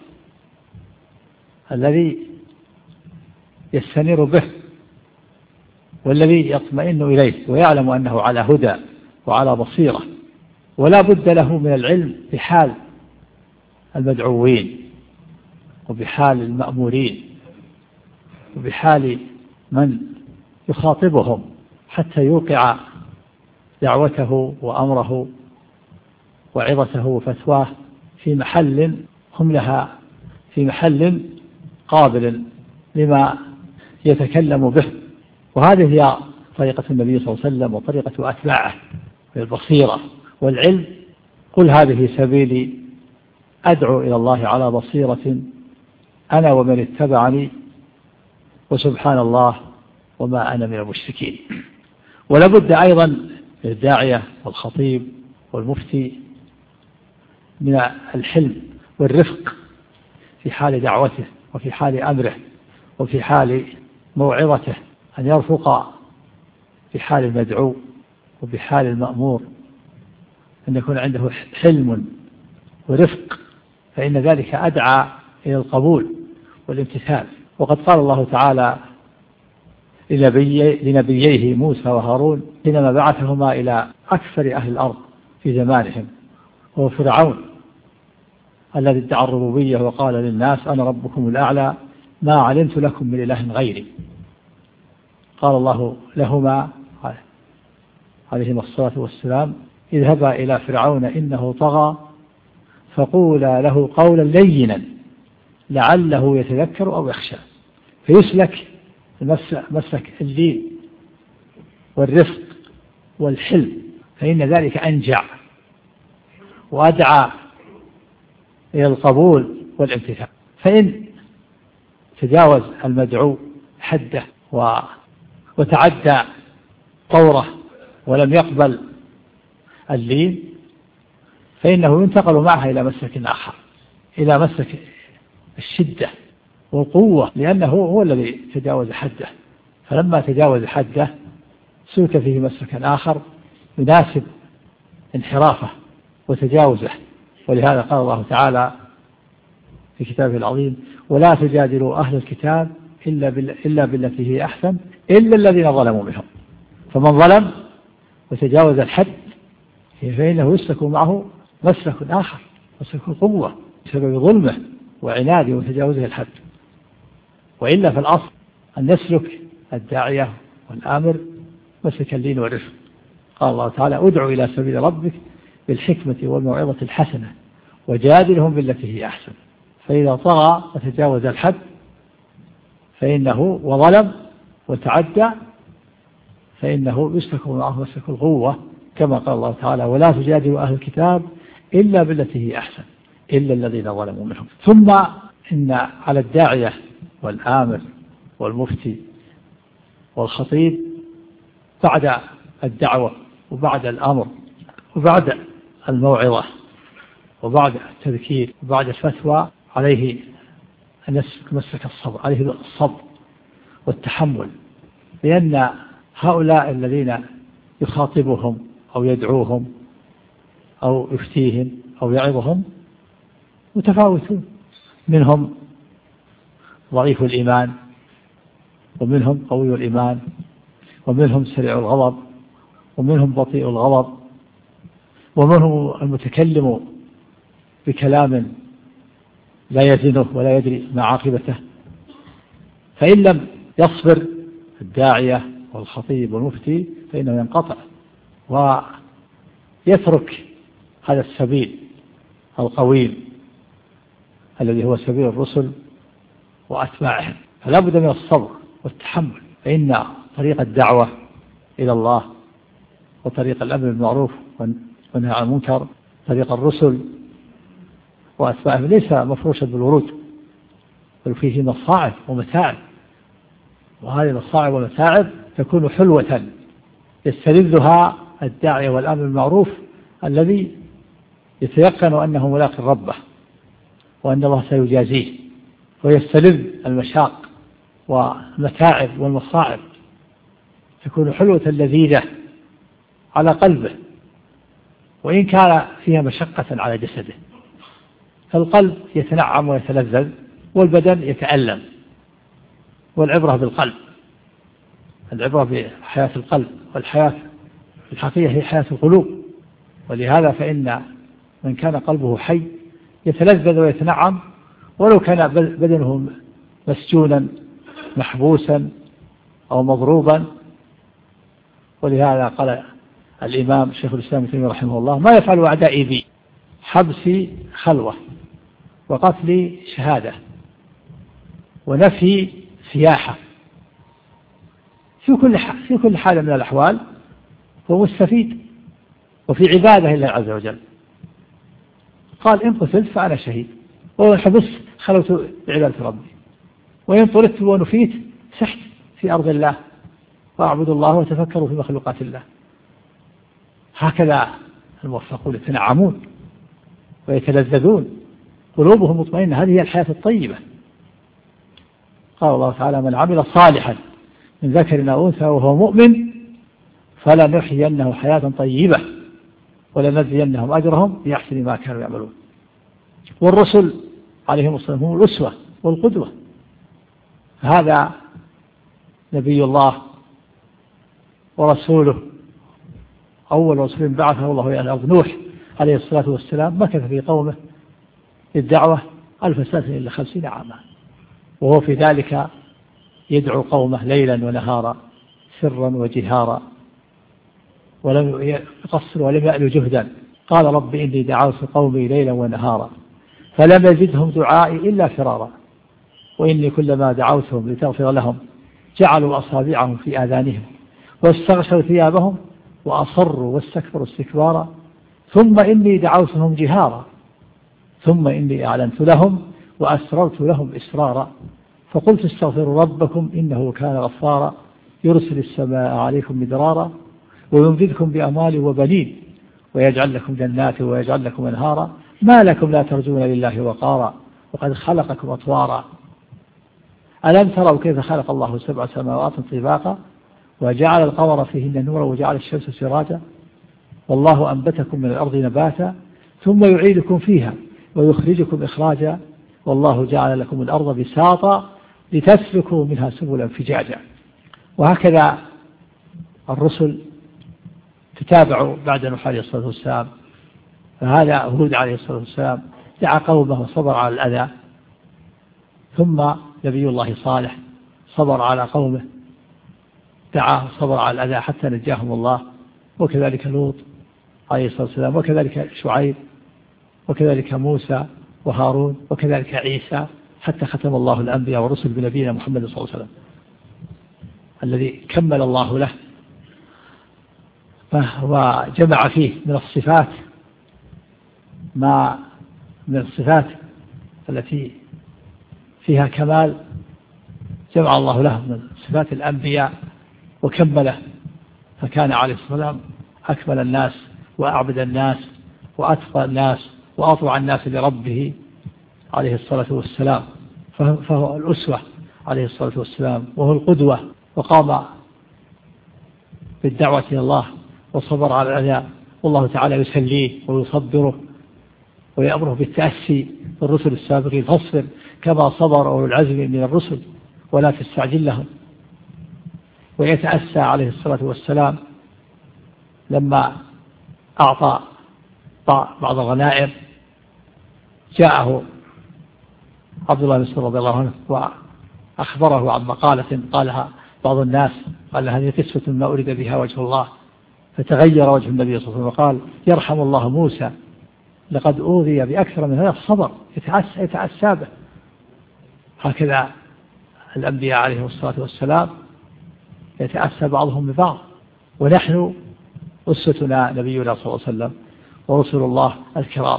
الذي يستنير به والذي يطمئن إليه ويعلم أنه على هدى وعلى بصيرة. ولا بد له من العلم بحال المدعوين وبحال المأمورين وبحال من يخاطبهم حتى يوقع دعوته وأمره وعظته وفتواه في محل هم لها في محل قابل لما يتكلم به. وهذه هي طريقة النبي صلى الله عليه وسلم وطريقة أتباعه بالبصيرة والعلم. قل هذه سبيلي أدعو إلى الله على بصيرة أنا ومن اتبعني وسبحان الله وما أنا من المشركين. ولابد أيضا للداعية والخطيب والمفتي من الحلم والرفق في حال دعوته وفي حال أمره وفي حال موعظته، أن يرفق في حال المدعو وبحال المأمور، أن يكون عنده حلم ورفق، فإن ذلك أدعى إلى القبول والامتثال. وقد قال الله تعالى لنبي لنبييه موسى وهارون حينما بعثهما إلى أكثر أهل الأرض في زمانهم، هو فرعون الذي ادعى الربوبية وقال للناس أنا ربكم الأعلى ما علمت لكم من إله غيري. قال الله لهما عليهما الصلاة والسلام اذهبا إلى فرعون إنه طغى فقولا له قولا لينا لعله يتذكر أو يخشى. فيسلك مسلك اللين والرفق والحلم، فإن ذلك أنجع وأدعى إلى القبول والامتثال. فإن تجاوز المدعو حده وتعدى طوره ولم يقبل اللين فإنه ينتقل معها إلى مسلك آخر، إلى مسلك الشدة والقوة، لأنه هو الذي تجاوز حده. فلما تجاوز حده سلك فيه مسلك آخر يناسب انحرافه وتجاوزه. ولهذا قال الله تعالى في كتابه العظيم: ولا تجادلوا أهل الكتاب إلا, إلا بالتي هي أحسن إلا الذين ظلموا منهم. فمن ظلم وتجاوز الحد فإنه يسلك معه مسلك آخر، مسلك القوة، بسبب ظلمه وعناده وتجاوزه الحد. وإلا في الأصل أن يسلك الداعية والآمر مسلك اللين والرفق. قال الله تعالى: ادعو إلى سبيل ربك بالحكمة والموعظة الحسنة وجادلهم بالتي هي أحسن. فإذا طغى وتجاوز الحد فإنه وظلم وتعدى فإنه يسلك معه مسلك القوة، كما قال الله تعالى: ولا تجادلوا أهل الكتاب إلا بالتي هي أحسن إلا الذين ظلموا منهم. ثم إن على الداعية والآمر والمفتي والخطيب بعد الدعوة وبعد الأمر وبعد الموعظة وبعد التذكير وبعد الفتوى عليه أن يسلك مسلك الصبر، عليه الصبر والتحمل، لأن هؤلاء الذين يخاطبهم أو يدعوهم أو يفتيهم أو يعظهم متفاوتون، منهم ضعيف الإيمان ومنهم قوي الإيمان ومنهم سريع الغضب ومنهم بطيء الغضب ومنهم المتكلم بكلام لا يزنه ولا يدري ما عاقبته. فإن لم يصبر الداعية والخطيب والمفتي فإنه ينقطع ويترك هذا السبيل القويم الذي هو سبيل الرسل وأتباعهم. فلا بد من الصبر والتحمل، فإن طريق الدعوة إلى الله وطريق الأمر بالمعروف والنهي عن المنكر طريق الرسل وأتباعهم ليس مفروشا بالورود، بل فيه مصاعب ومتاعب، وهذه المصاعب والمتاعب تكون حلوة يستلذها الداعية والأمر بالمعروف الذي يتيقن أنه ملاق ربه وأن الله سيجازيه، ويستلذ المشاق والمتاعب والمصاعب تكون حلوة لذيذة على قلبه وإن كان فيها مشقة على جسده. فالقلب يتنعم ويتلذذ والبدن يتألم، والعبرة بالقلب، العبرة بحياة القلب، والحياة الحقيقية هي حياة القلوب. ولهذا فإن من كان قلبه حي يتلذذ ويتنعم ولو كان بدنه مسجونا محبوسا أو مضروبا. ولهذا قال الإمام شيخ الإسلام ابن تيمية رحمه الله: ما يفعل أعدائي بي؟ حبسي خلوة، وقتلي شهادة، ونفي سياحة. في كل في كل حالة من الأحوال هو مستفيد وفي عبادة لله عز وجل. قال: إن قتلت فأنا شهيد، وإن حبست خلوت بعبادة ربي، وإن طردت ونفيت سحت في أرض الله وأعبد الله وتفكروا في مخلوقات الله. هكذا الموفقون يتنعمون ويتلذذون، قلوبهم مطمئنة، هذه هي الحياة الطيبة. قال الله تعالى: من عمل صالحا من ذكر أو أنثى وهو مؤمن فلنحيينه حياة طيبة ولنجزينهم أجرهم بأحسن ما كانوا يعملون. والرسل عليهم الصلاة هم الأسوة والقدوة. هذا نبي الله ورسوله أول رسول بعثه الله إلى الأرض، نوح عليه الصلاة والسلام، مكث في قومه للدعوة ألف سنة إلا خمسين عاما، وهو في ذلك يدعو قومه ليلا ونهارا سرا وجهارا ولم يقصر ولم يألو جهدا. قال: رب إني دعوت قومي ليلا ونهارا فلم يزدهم دعائي إلا فرارا، وإني كلما دعوتهم لتغفر لهم جعلوا أصابعهم في آذانهم واستغشوا ثيابهم وأصروا واستكبروا استكبارا ثم إني دعوتهم جهارا ثم إني أعلنت لهم وأسررت لهم إسرارا فقلت استغفروا ربكم إنه كان غفارا يرسل السماء عليكم مدرارا ويمددكم بأموال وبنين ويجعل لكم جنات ويجعل لكم أنهارا ما لكم لا ترجون لله وقارا وقد خلقكم أطوارا ألم تروا كيف خلق الله سبع سماوات طباقا وجعل القمر فيهن نورا وجعل الشمس سراجا والله أنبتكم من الأرض نباتا ثم يعيدكم فيها ويخرجكم إخراجا والله جعل لكم الأرض بساطا لتسلكوا منها سبلا فجاجا. وهكذا الرسل تتابعوا بعد نوح عليه الصلاة والسلام، فهذا هود عليه الصلاة والسلام دعا قومه وصبر على الأذى، ثم نبي الله صالح صبر على قومه دعا وصبر على الأذى حتى نجاهم الله، وكذلك لوط عليه الصلاة والسلام، وكذلك شعيب، وكذلك موسى وهارون، وكذلك عيسى، حتى ختم الله الأنبياء والرسل بنبينا محمد صلى الله عليه وسلم الذي كمل الله له وجمع فيه من الصفات ما من الصفات التي فيها كمال، جمع الله له من صفات الأنبياء وكمله، فكان عليه الصلاة والسلام أكمل الناس وأعبد الناس وأتقى الناس وأطوع الناس لربه عليه الصلاة والسلام، فهو الأسوة عليه الصلاة والسلام، وهو القدوة، وقام بالدعوة إلى الله وصبر على الأذى، والله تعالى يسليه ويصبره ويأمره بالتأسي بالرسل السابقين، فاصبر كما صبر أولو العزم من الرسل ولا تستعجل لهم. ويتأسى عليه الصلاة والسلام لما أعطى بعض الغنائم، جاءه عبد الله بن مسعود رضي الله عنه وأخبره عن مقالة قالها بعض الناس، قال هذه قصة ما أريد بها وجه الله، فتغير وجه النبي صلى الله عليه وسلم وقال يرحم الله موسى لقد أوذي بأكثر من هذا الصبر، يتأسى, يتأسى به. هكذا الأنبياء عليهم الصلاة والسلام يتأسى بعضهم ببعض، ونحن أسوتنا نبينا صلى الله عليه وسلم ورسل الله الكرام،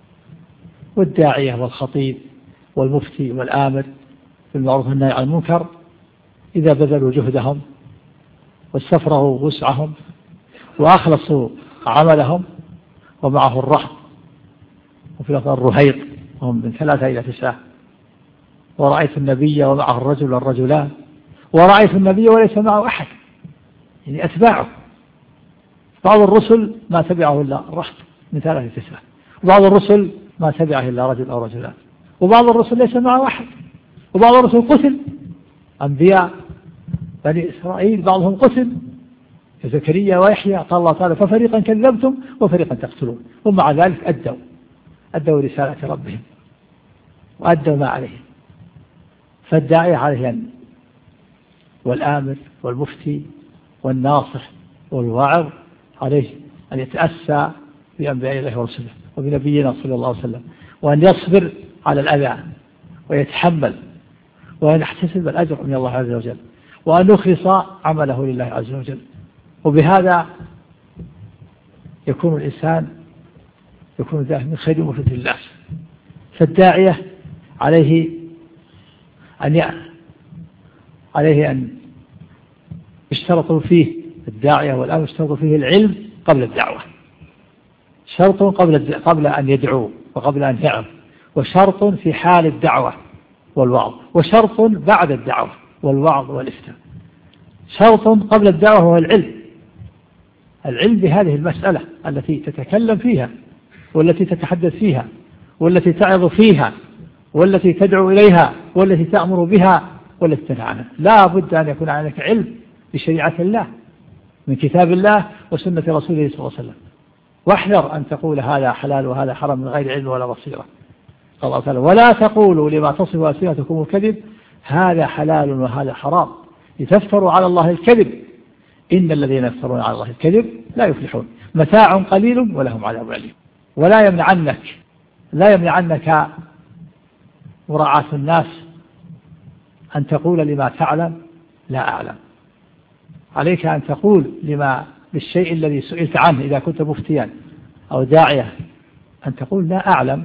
والداعية والخطيب والمفتي والآمر بالمعروف والنهي عن المنكر إذا بذلوا جهدهم واستفرغوا وسعهم وأخلصوا عملهم، ومعه الرحم، وفي لفظ الرهيط وهم من ثلاثة إلى تسعة، ورأيت النبي ومعه الرجل والرجلان، ورأيت النبي وليس معه أحد، يعني أتباعه. بعض الرسل ما تبعه إلا الرحم من ثلاثة إلى تسعة، وبعض الرسل ما تبعه إلا رجل أو رجلان، وبعض الرسل ليس معه أحد، وبعض الرسل قتل. أنبياء بني إسرائيل بعضهم قتل كزكريا ويحيى، قال الله تعالى ففريقا كذبتم وفريقا تقتلون، ومع ذلك أدوا أدوا رسالة ربهم وأدوا ما عليهم. فالداعية عليه أن والآمر والمفتي والناصح والواعظ عليه أن يتأسى بأنبياء الله ورسله وبنبينا صلى الله عليه وسلم، وأن يصبر على الأذى ويتحمل، وأن يحتسب الأجر من الله عز وجل، وأن يخلص عمله لله عز وجل. وبهذا يكون الإنسان يكون ذا من خير وفتن الله. فالداعية عليه أن ي... عليه أن يشترطوا فيه الداعية والآن يشترطوا فيه العلم قبل الدعوة، شرط قبل قبل أن يدعو وقبل أن يعظ، وشرط في حال الدعوة والوعظ، وشرط بعد الدعوة والوعظ والإفتاء. شرط قبل الدعوة هو العلم، العلم بهذه المسألة التي تتكلم فيها والتي تتحدث فيها والتي تعظ فيها والتي تدعو إليها والتي تأمر بها والتي تنهى عنها. لا بد أن يكون عندك علم بشريعة الله من كتاب الله وسنة رسوله صلى الله عليه وسلم، واحذر أن تقول هذا حلال وهذا حرام من غير علم ولا بصيرة. قال الله تعالى ولا تقولوا لما تصف ألسنتكم الكذب هذا حلال وهذا حرام لتفتروا على الله الكذب إن الذين يفترون على الله الكذب لا يفلحون متاع قليل ولهم عذاب أليم. ولا يمنعنك لا يمنعنك مراعاة الناس أن تقول لما تعلم لا أعلم. عليك أن تقول لما بالشيء الذي سئلت عنه إذا كنت مفتيا أو داعية، أن تقول لا أعلم،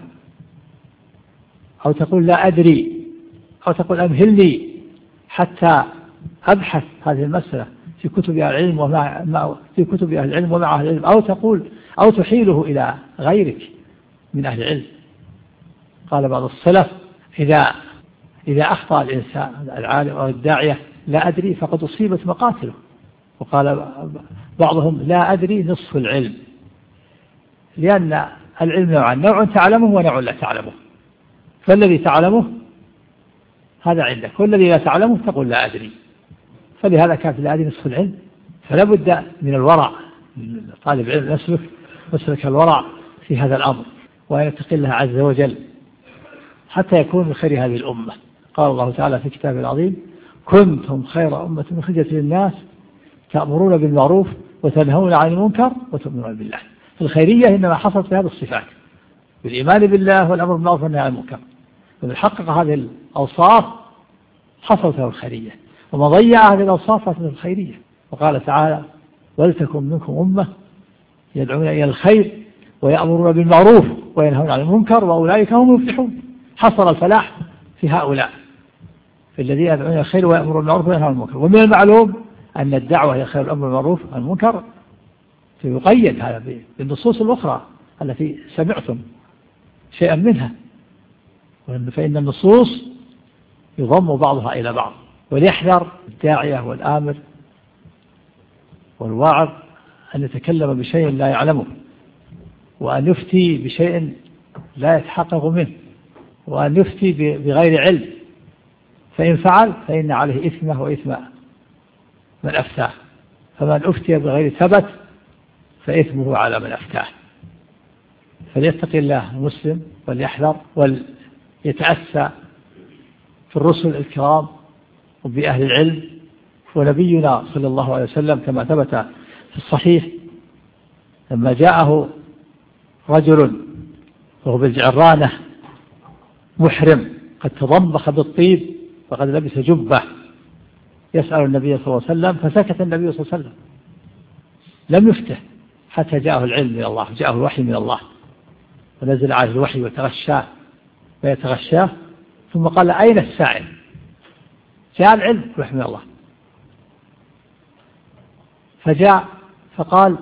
أو تقول لا أدري، أو تقول أمهلني حتى أبحث هذه المسألة في كتب أهل العلم ومع في كتب أهل العلم ومع أهل العلم، أو تقول أو تحيله إلى غيرك من أهل العلم. قال بعض السلف إذا إذا أخطأ الإنسان العالم أو الداعية لا أدري فقد أصيبت مقاتله. وقال بعضهم لا أدري نصف العلم، لأن العلم نوعا، نوع تعلمه ونوع لا تعلمه. فالذي تعلمه هذا عندك، والذي لا تعلمه تقول لا أدري. فلهذا كان في الآدي نصف العلم. فلا بد من الورع، طالب علم يسلك مسلك الورع في هذا الأمر، وأن يتقي الله عز وجل حتى يكون من خير هذه الأمة. قال الله تعالى في كتابه العظيم: كنتم خير أمة أخرجت للناس تأمرون بالمعروف وتنهون عن المنكر وتؤمنون بالله. الخيرية إنما حصلت في هذه الصفات، بالإيمان بالله والأمر بالمعروف والنهي عن المنكر. ومن حقق هذه الأوصاف حصلت له الخيرية، وما ضيع هذه الأوصاف حصلت الخيرية. وقال تعالى: ولتكن منكم أمة يدعون إلى الخير ويأمرون بالمعروف وينهون عن المنكر وأولئك هم المفلحون. حصل الفلاح في هؤلاء، في الذين يدعون إلى الخير ويأمرون بالمعروف وينهون عن المنكر. ومن المعلوم أن الدعوة هي خير الأمر بالمعروف عن المنكر، فيقيد هذا بالنصوص الأخرى التي سمعتم شيئا منها، فإن النصوص يضم بعضها إلى بعض. وليحذر الداعية والآمر والواعظ أن يتكلم بشيء لا يعلمه، وأن يفتي بشيء لا يتحقق منه، وأن يفتي بغير علم، فإن فعل فإن عليه إثمه وإثم من أفتاه. فمن أفتي بغير ثبت فإثمه على من أفتاه. فليتقي الله المسلم وليحذر وليتأسى في الرسل الكرام وبأهل العلم. ونبينا صلى الله عليه وسلم كما ثبت في الصحيح لما جاءه رجل وهو بالجعرانة محرم قد تضمخ بالطيب وقد لبس جبة يسأل النبي صلى الله عليه وسلم، فسكت النبي صلى الله عليه وسلم لم يفته حتى جاءه العلم من الله، جاءه الوحي من الله، ونزل عليه الوحي وتغشاه ويتغشاه. ثم قال: أين السائل؟ جاء العلم والوحي من الله. فجاء فقال: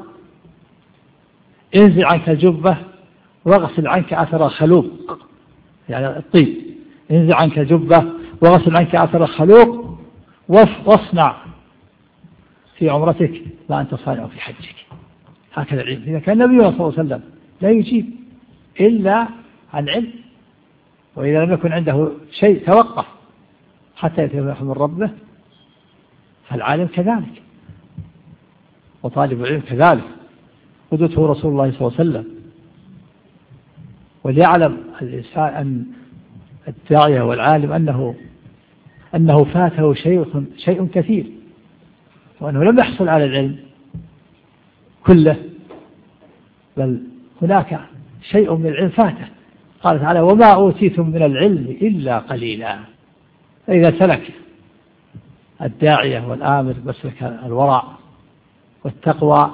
انزع عنك الجبة واغسل عنك أثر الخلوق، يعني الطيب، انزع عنك الجبة واغسل عنك أثر الخلوق واصنع في عمرتك ما أنت صانع في حجك. هكذا العلم. إذا كان النبي صلى الله عليه وسلم لا يجيب إلا عن علم، وإذا لم يكن عنده شيء توقف حتى يتوقف من ربه، فالعالم كذلك وطالب العلم كذلك. قدوته رسول الله صلى الله عليه وسلم. وليعلم الإنسان أن الداعية والعالم أنه أنه فاته شيء شيء كثير، وأنه لم يحصل على العلم كله، بل هناك شيء من العلم فاته. قال تعالى: وما أوتيتم من العلم إلا قليلا. فإذا سلك الداعية والآمر مسلك الورع والتقوى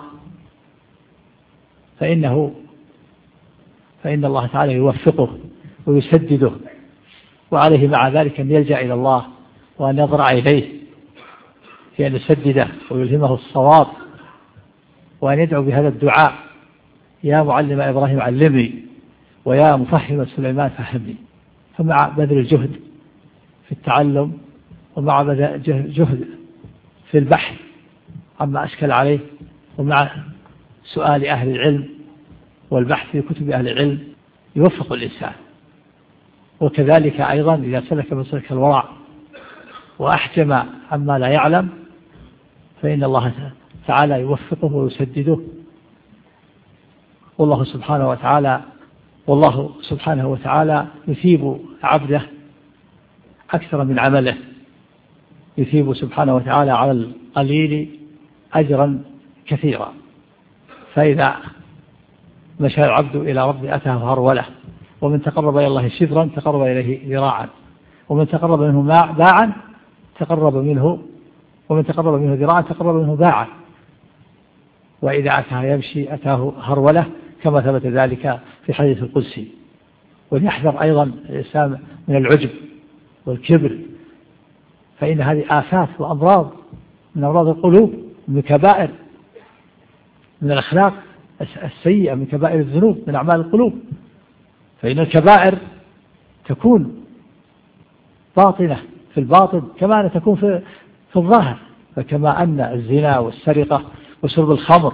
فإنه فإن الله تعالى يوفقه ويسدده، وعليه مع ذلك أن يلجأ إلى الله وأن يضرع إليه في أن يسدده ويلهمه الصواب، وأن يدعو بهذا الدعاء: يا معلم إبراهيم علمني، ويا مفهم سليمان فهمني. فمع بذل الجهد في التعلم، ومع بذل جهد في البحث عما أشكل عليه، ومع سؤال أهل العلم والبحث في كتب أهل العلم، يوفق الإنسان. وكذلك أيضا إذا سلك مسلك الورع وأحجم عما لا يعلم فإن الله تعالى يوفقه ويسدده. والله سبحانه وتعالى والله سبحانه وتعالى يثيب عبده أكثر من عمله، يثيب سبحانه وتعالى على القليل أجرا كثيرا. فإذا مشى العبد إلى ربه أتاه هرولة، ومن تقرب إلى الله شبرا تقرب إليه ذراعا، ومن تقرب منه باعا تقرب منه ومن تقرب منه ذراعا تقرب منه باعا. وإذا أتاه يمشي أتاه هرولة، كما ثبت ذلك في حديث القدسي. وليحذر أيضا الإنسان من العجب والكبر، فإن هذه آفات وأمراض من أمراض القلوب، من كبائر من الأخلاق السيئة، من كبائر الذنوب، من أعمال القلوب. فإن الكبائر تكون باطنة في الباطن كما أن تكون في, في الظاهر. فكما أن الزنا والسرقة وشرب الخمر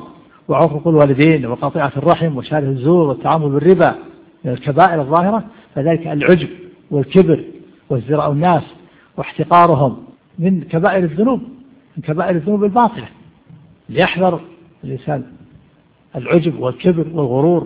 وعقوق الوالدين وقطيعة الرحم وشهادة الزور والتعامل بالربا من الكبائر الظاهرة، فذلك العجب والكبر وازدراء الناس واحتقارهم من كبائر الذنوب، من كبائر الذنوب الباطلة. ليحذر الإنسان العجب والكبر والغرور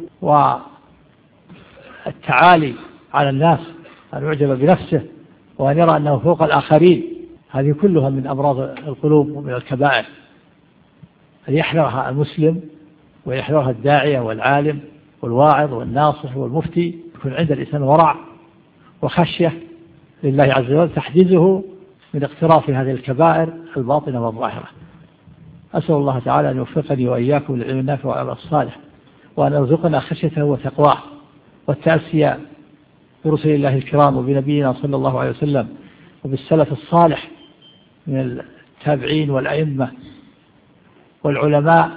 والتعالي على الناس، أن يعجب بنفسه وأن يرى أنه فوق الآخرين، هذه كلها من أمراض القلوب ومن الكبائر. يحذرها المسلم ويحذرها الداعية والعالم والواعظ والناصح والمفتي، يكون عند الإنسان ورع وخشية لله عز وجل تحجزه من اقتراف هذه الكبائر الباطنة والظاهرة. أسأل الله تعالى أن يوفقني وإياكم للعلم النافع والعمل الصالح، وأن يرزقنا خشيته وتقواه والتأسي برسل الله الكرام وبنبينا صلى الله عليه وسلم وبالسلف الصالح من التابعين والأئمة والعلماء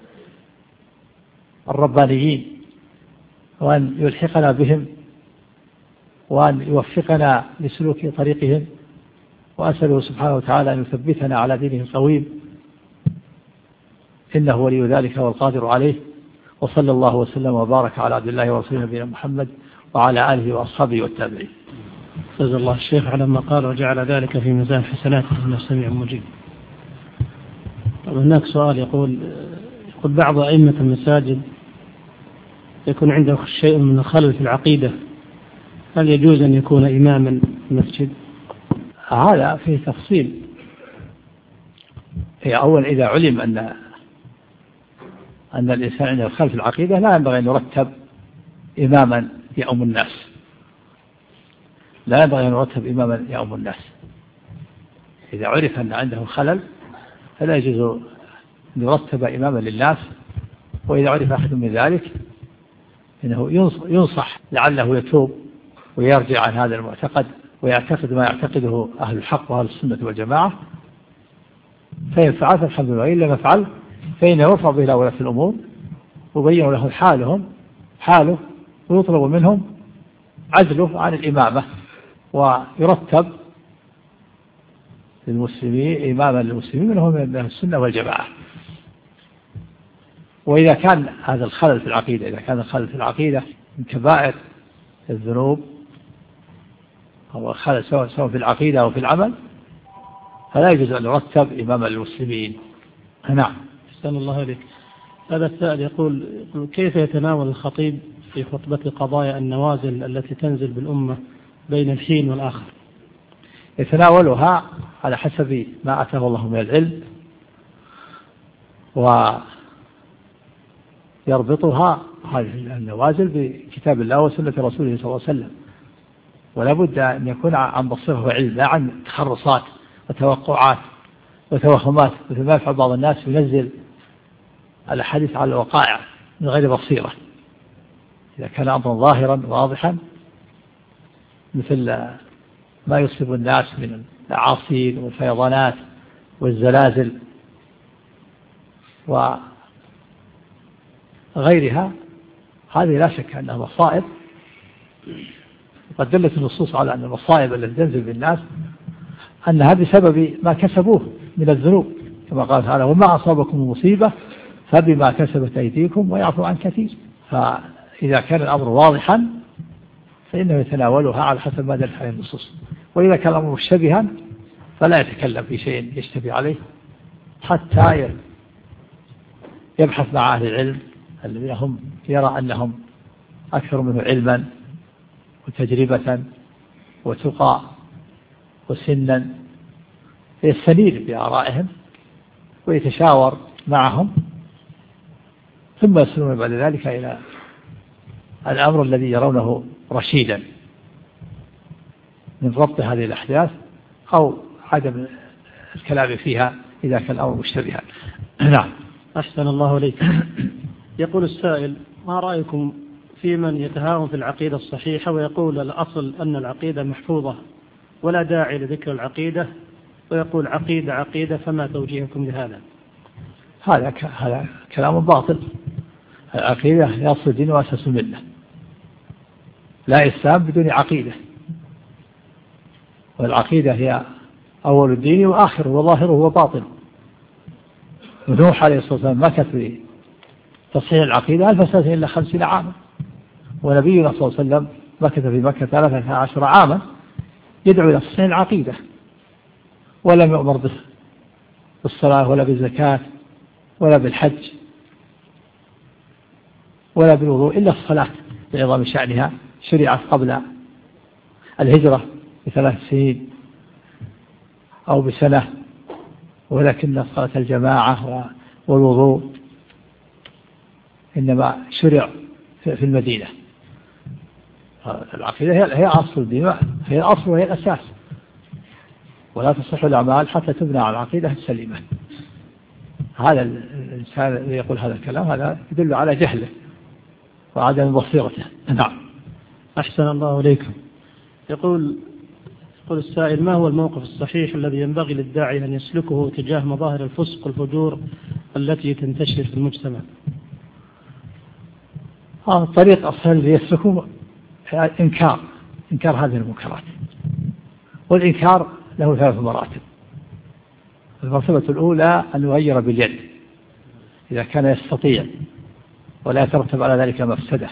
الربانيين، وأن يلحقنا بهم وأن يوفقنا لسلوك طريقهم، وأسأله سبحانه وتعالى أن يثبتنا على دينه القويم، إنه ولي ذلك والقادر عليه. وصلى الله وسلم وبارك على عبد الله ورسوله نبينا محمد وعلى آله وأصحابه والتابعين. جزا الله الشيخ على ما قال وجعل ذلك في ميزان حسناته إنه سميع مجيب. هناك سؤال يقول يقول بعض أئمة المساجد يكون عنده شيء من الخلل في العقيدة، هل يجوز أن يكون إماما في المسجد؟ هذا فيه تفصيل. هي أول إذا علم أن أن الإنسان عنده خلل في العقيدة لا ينبغي أن يرتب إماما يؤم الناس، لا ينبغي أن يرتب إماما يؤم الناس. إذا عرف أن عنده خلل فلا يجوز أن يرتب إماما للناس. وإذا عرف أحد من ذلك إنه ينصح لعله يتوب ويرجع عن هذا المعتقد ويعتقد ما يعتقده أهل الحق وأهل السنة والجماعة، فإن فعل فالحمد لله، إن لم يفعل فإنه يرفع به إلى ولاة الأمور ويبين له حالهم حاله ويطلب منهم عزله عن الإمامة، ويرتب للمسلمين إماما للمسلمين منهم من السنة والجماعة. وإذا كان هذا الخلل في العقيدة إذا كان الخلل في العقيدة من كبائر الذنوب أو الخلل سواء سواء في العقيدة أو في العمل، فلا يجوز أن يرتب إماما للمسلمين. نعم. أحسن الله إليك. هذا السائل يقول كيف يتناول الخطيب في خطبة قضايا النوازل التي تنزل بالأمة بين الحين والآخر؟ يتناولها على حسب ما أتاه الله من العلم، ويربطها هذه النوازل بكتاب الله وسنة رسوله صلى الله عليه وسلم، ولا بد أن يكون عن بصيرة وعلم، لا عن تخرصات وتوقعات وتوهمات مثل ما يفعل بعض الناس ينزل الحديث على الوقائع من غير بصيرة. إذا كان أمرا ظاهرا واضحا مثل ما يصيب الناس من الأعاصير والفيضانات والزلازل وغيرها، هذه لا شك أنها مصائب، وقد دلت النصوص على أن المصائب التي تنزل بالناس أنها بسبب ما كسبوه من الذنوب، كما قال تعالى وما أصابكم مصيبة فبما كسبت أيديكم ويعفو عن كثير. فإذا كان الأمر واضحا فإنه يتناولها على حسب ما دلت عليه النصوص، وإذا كان الأمر مشتبها فلا يتكلم في شيء يشتبه عليه حتى يبحث مع أهل العلم الذين هم يرى أنهم أكثر منه علما وتجربة وتقى وسنا، يستنير بآرائهم ويتشاور معهم، ثم يصلون بعد ذلك إلى الأمر الذي يرونه رشيدا من ضبط هذه الأحداث أو عدم الكلام فيها إذا كان الأمر مشتبها. نعم. أحسن الله إليك. يقول السائل ما رأيكم في من يتهاون في العقيدة الصحيحة ويقول الأصل أن العقيدة محفوظة ولا داعي لذكر العقيدة، ويقول عقيدة عقيدة، فما توجيهكم لهذا؟ هذا هذا كلام باطل. العقيدة هي أصل الدين وأساس الملة، لا إسلام بدون عقيدة، والعقيدة هي أول الدين وآخره وظاهره وباطنه. نوح عليه الصلاة والسلام مكث تصحيح العقيدة ألف سنة إلا خمسين عاما، ونبينا صلى الله عليه وسلم مكث في مكة ثلاثة عشر عاما يدعو إلى تصحيح العقيدة، ولم يؤمر بالصلاة ولا بالزكاة ولا بالحج ولا بالوضوء إلا الصلاة لعظم شأنها، شرعت قبل الهجرة بثلاث سنين أو بسنة، ولكن صلاة الجماعة والوضوء إنما شرع في المدينة. العقيدة هي أصل الدين، هي الأصل وهي الأساس، ولا تصح الأعمال حتى تبنى على العقيدة السليمة. هذا الإنسان الذي يقول هذا الكلام هذا يدل على جهله وعدم بصيرته. نعم. أحسن الله إليكم. يقول يقول السائل: ما هو الموقف الصحيح الذي ينبغي للداعي أن يسلكه تجاه مظاهر الفسق والفجور التي تنتشر في المجتمع؟ آه طريق أصل يسلكه إنكار إنكار هذه المنكرات، والإنكار له ثلاث مراتب. المرتبة الأولى أن يغير باليد إذا كان يستطيع ولا يترتب على ذلك مفسدة،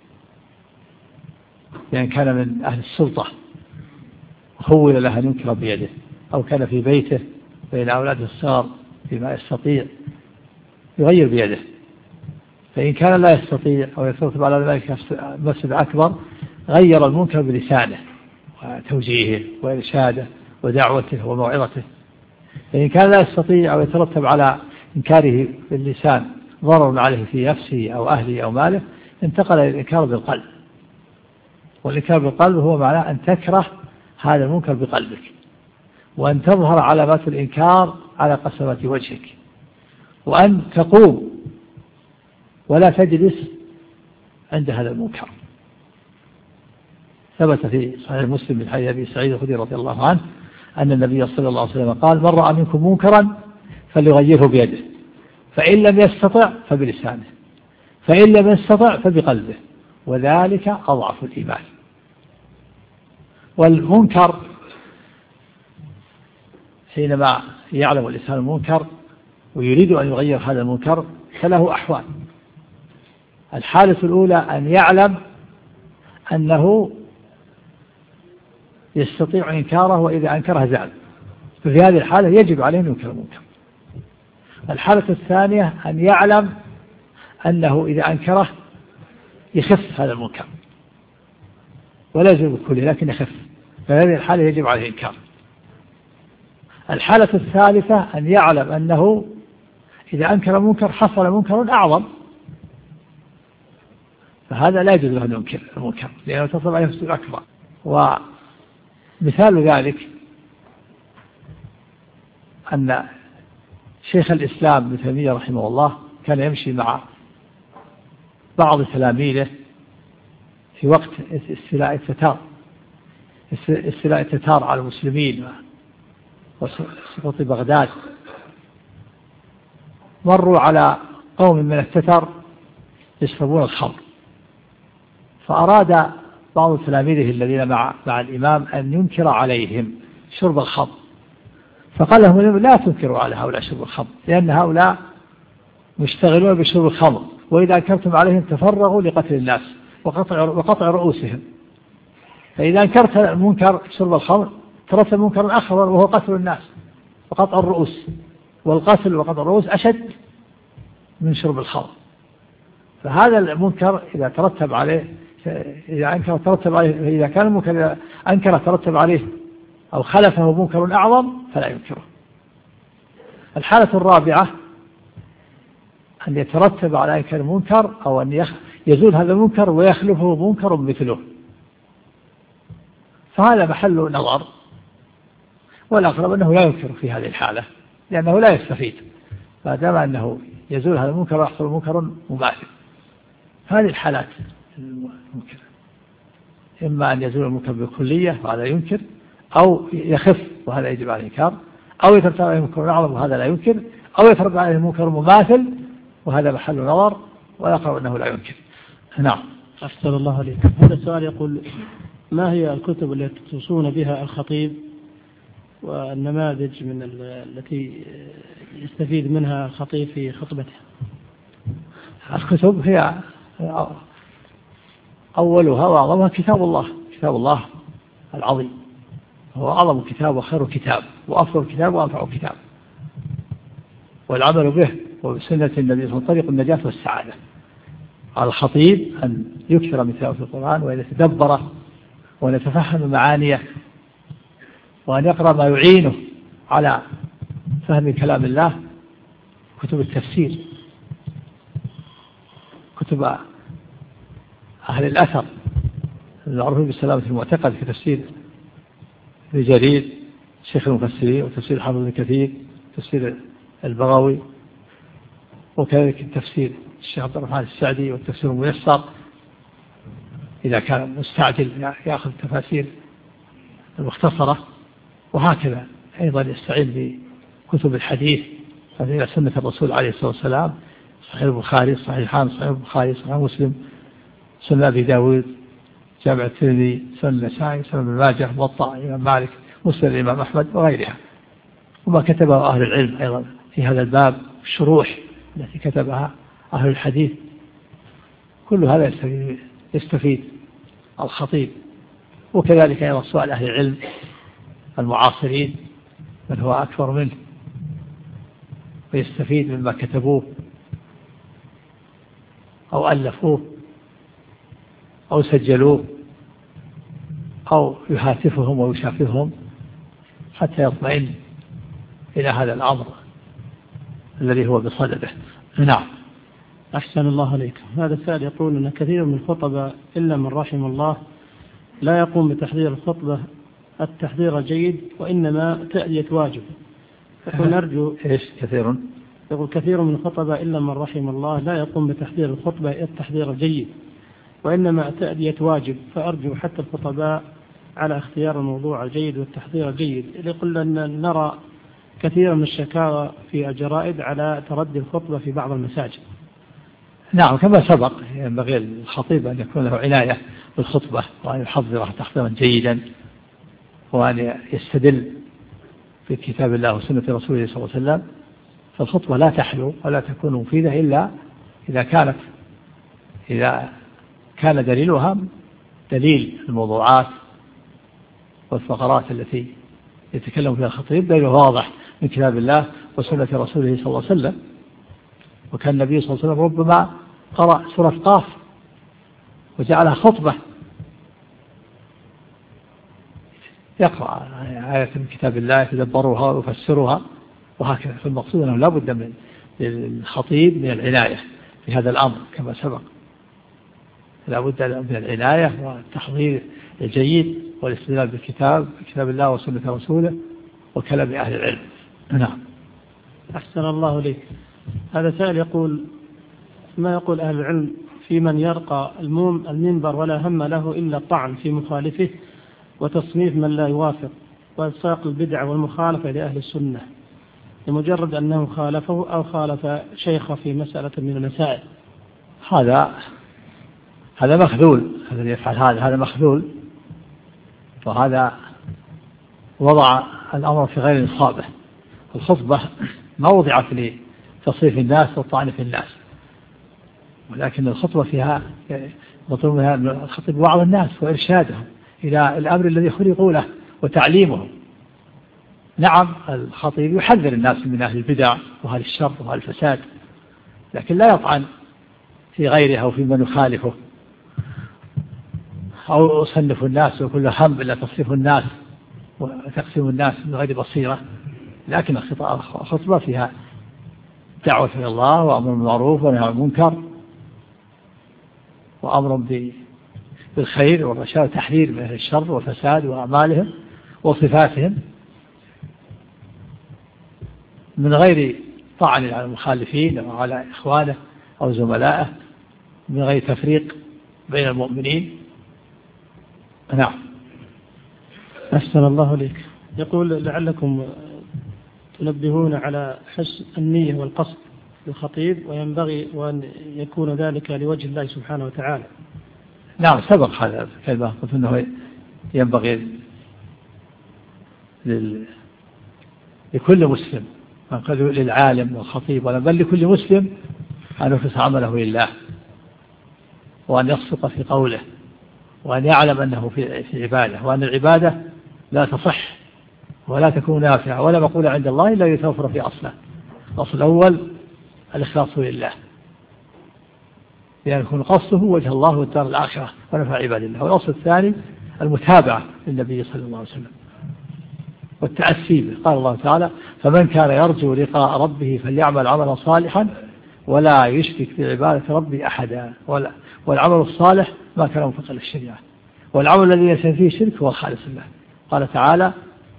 لأن كان من أهل السلطة خول له أن ينكر بيده، أو كان في بيته بين أولاد الصغار فيما يستطيع يغير بيده. فإن كان لا يستطيع أو يترتب على ذلك مفسدة أكبر غير المنكر بلسانه وتوجيهه وإرشاده ودعوته وموعظته. فإن كان لا يستطيع أو يترتب على إنكاره باللسان ضرر عليه في نفسه أو أهله أو ماله انتقل إلى الإنكار بالقلب، والإنكار بالقلب هو معناه أن تكره هذا المنكر بقلبك، وأن تظهر علامات الإنكار على قسمة وجهك، وأن تقوم ولا تجلس عند هذا المنكر. ثبت في صحيح مسلم من حديث أبي سعيد الخدري رضي الله عنه أن النبي صلى الله عليه وسلم قال: من رأى منكم منكرا فليغيره بيده، فإن لم يستطع فبلسانه، فإن لم يستطع فبقلبه، وذلك أضعف الإيمان. والمنكر حينما يعلم الإنسان المنكر ويريد أن يغير هذا المنكر فله أحوال. الحالة الأولى أن يعلم أنه يستطيع إنكاره، وإذا أنكره زعل، ففي هذه الحالة يجب عليه أن ينكر المنكر. الحالة الثانية أن يعلم أنه إذا أنكره يخف هذا المنكر ولا يزول بكله لكن يخف، فهذه الحالة يجب عليه إنكار. الحالة الثالثة أن يعلم أنه إذا أنكر منكر حصل منكر أعظم، فهذا لا يجوز له أن ينكر المنكر لأنه تصل عليه مفسدة أكبر. ومثال ذلك أن شيخ الإسلام ابن تيمية رحمه الله كان يمشي مع بعض تلاميذه في وقت استيلاء التتار استيلاء التتار على المسلمين وسقوط بغداد. مروا على قوم من التتر يشربون الخمر، فأراد بعض تلاميذه الذين مع, مع الإمام أن ينكر عليهم شرب الخمر، فقال لهم: لا تنكروا على هؤلاء شرب الخمر، لأن هؤلاء مشتغلون بشرب الخمر، وإذا أنكرتم عليهم تفرغوا لقتل الناس وقطع, وقطع رؤوسهم. فإذا أنكرت المنكر شرب الخمر ترتب منكر أخر وهو قتل الناس وقطع الرؤوس، والقتل وقطع الرؤوس أشد من شرب الخمر. فهذا المنكر إذا ترتب عليه إذا أنكر ترتب عليه إذا كان المنكر أنكر ترتب عليه أو خلفه منكر أعظم فلا ينكره. الحالة الرابعة أن يترتب على إنكار المنكر أو أن يزول هذا المنكر ويخلفه منكر مثله، فهذا محل نظر، والأقرب أنه لا ينكر في هذه الحالة لأنه لا يستفيد، فدام أنه يزول هذا المنكر ويحصل منكر مماثل. هذه الحالات الممكنة، إما أن يزول المنكر بالكلية وهذا ينكر، أو يخف وهذا يجب عليه إنكار، أو يترتب عليه منكر أعظم وهذا لا ينكر، أو يترتب عليه منكر مماثل وهذا محل نظر، والأقرب أنه لا ينكر. نعم. أحسن الله عليكم. هذا السؤال يقول: ما هي الكتب التي توصون بها الخطيب والنماذج من التي يستفيد منها الخطيب في خطبته؟ الكتب هي أولها وأعظمها كتاب الله، كتاب الله العظيم هو أعظم كتاب وخير كتاب وأفضل كتاب وأنفع كتاب، والعمل به وبسنة النبي صلى الله عليه وسلم طريق النجاة والسعادة. على الخطيب أن يكثر من تلاوة القرآن وأن يتدبره وأن يتفهم معانيه وأن يقرأ ما يعينه على فهم كلام الله، كتب التفسير، كتب أهل الأثر المعروفين بالسلامة المعتقد في تفسير ابن جرير شيخ المفسرين، وتفسير حافظ بن كثير، تفسير البغوي، وكذلك التفسير الشيخ عبد الرحمن السعدي والتفسير الميسر إذا كان مستعجل يأخذ التفاسير المختصرة، وهكذا أيضا يستعين بكتب الحديث إلى سنة الرسول عليه الصلاة والسلام، صحيح البخاري، صحيحان، صحيح البخاري، صحيح مسلم، سنن أبي داود، جامع الترمذي، سنن النسائي، سنن ابن ماجه، موطأ الإمام مالك، مسند الإمام أحمد وغيرها، وما كتبه أهل العلم أيضا في هذا الباب، الشروح التي كتبها أهل الحديث، كل هذا يستفيد, يستفيد الخطيب. وكذلك أيضا سؤال أهل العلم المعاصرين من هو أكثر منه ويستفيد مما كتبوه أو ألفوه أو سجلوه أو يهاتفهم ويشافههم حتى يطمئن إلى هذا الأمر الذي هو بصدده. نعم. أحسن الله عليك. هذا السائل يقول أن كثير من الخطبة إلا من رحم الله لا يقوم بتحضير الخطبة التحضير الجيد وإنما تأدية واجب، يقول نرجو إيش كثير يقول كثير من الخطبة إلا من رحم الله لا يقوم بتحضير الخطبة التحضير الجيد وإنما تأدية واجب، فأرجو حتى الخطباء على اختيار الموضوع الجيد والتحضير الجيد. يقول أن نرى كثير من الشكاوى في الجرائد على تردي الخطبة في بعض المساجد. نعم كما سبق ينبغي الخطيب أن يكون له عناية بالخطبة وأن يحضرها تحضيرا جيدا وأن يستدل بكتاب الله وسنة رسوله صلى الله عليه وسلم، فالخطبة لا تحلو ولا تكون مفيدة إلا إذا كانت إذا كان دليلها دليل الموضوعات والفقرات التي يتكلم فيها الخطيب دليل واضح من كتاب الله وسنة رسوله صلى الله عليه وسلم. وكان النبي صلى الله عليه وسلم ربما قرأ سورة قاف وجعلها خطبة، يقرأ آية من كتاب الله يتدبرها ويفسرها وهكذا. فالمقصود أنه لا بد من الخطيب من العناية في هذا الأمر كما سبق، لا بد من العناية والتحضير الجيد والاستدلال بالكتاب كتاب الله وسنة رسوله وكلام أهل العلم. نعم. أحسن الله لك. هذا سائل يقول ما يقول أهل العلم في من يرقى المنبر ولا هم له إلا الطعن في مخالفه وتصنيف من لا يوافق وإلصاق البدع والمخالفة لأهل السنة لمجرد أنه خالفه أو خالف شيخه في مسألة من المسائل؟ هذا هذا مخذول، هذا اللي يفعل هذا هذا مخذول، وهذا وضع الأمر في غير نصابه. الخطبة ما وضعت لتصريف الناس والطعن في الناس، ولكن الخطبة فيها مطلوب منها الخطيب وعظ الناس وإرشادهم إلى الأمر الذي خلقوا له وتعليمهم. نعم الخطيب يحذر الناس من أهل البدع وأهل الشر وأهل الفساد، لكن لا يطعن في غيره أو في من يخالفه أو يصنف الناس وكل هم إلا تصريف الناس وتقسيم الناس من غير بصيرة. لكن الخطبة فيها دعوة إلى الله وأمر بالمعروف ونهي عن المنكر وأمر بالخير والرشاد وتحذير من أهل الشر والفساد وأعمالهم وصفاتهم من غير طعن على المخالفين أو على إخوانه أو زملائه، من غير تفريق بين المؤمنين. نعم. أحسن الله لك. يقول لعلكم تنبهون على حسن النية والقصد للخطيب وينبغي وأن يكون ذلك لوجه الله سبحانه وتعالى. نعم سبق هذا كذا، قلت أنه ينبغي لل... لكل مسلم، للعالم والخطيب بل لكل مسلم أن يخلص عمله لله، وأن يصدق في قوله، وأن يعلم أنه في عبادة، وأن العبادة لا تصح ولا تكون نافعة ولا مقولة عند الله إلا يتوفر في أصله. الأصل الأول الإخلاص لله، لأن يكون قصده وجه الله والدار الآخرة ونفع عباد الله. والأصل الثاني المتابعة للنبي صلى الله عليه وسلم والتأسي به. قال الله تعالى: فمن كان يرجو لقاء ربه فليعمل عملا صالحا ولا يشرك بعبادة ربه أحدا. والعمل الصالح ما كان موافقا للشريعة، والعمل الذي ليس فيه شرك هو خالص لله. قال تعالى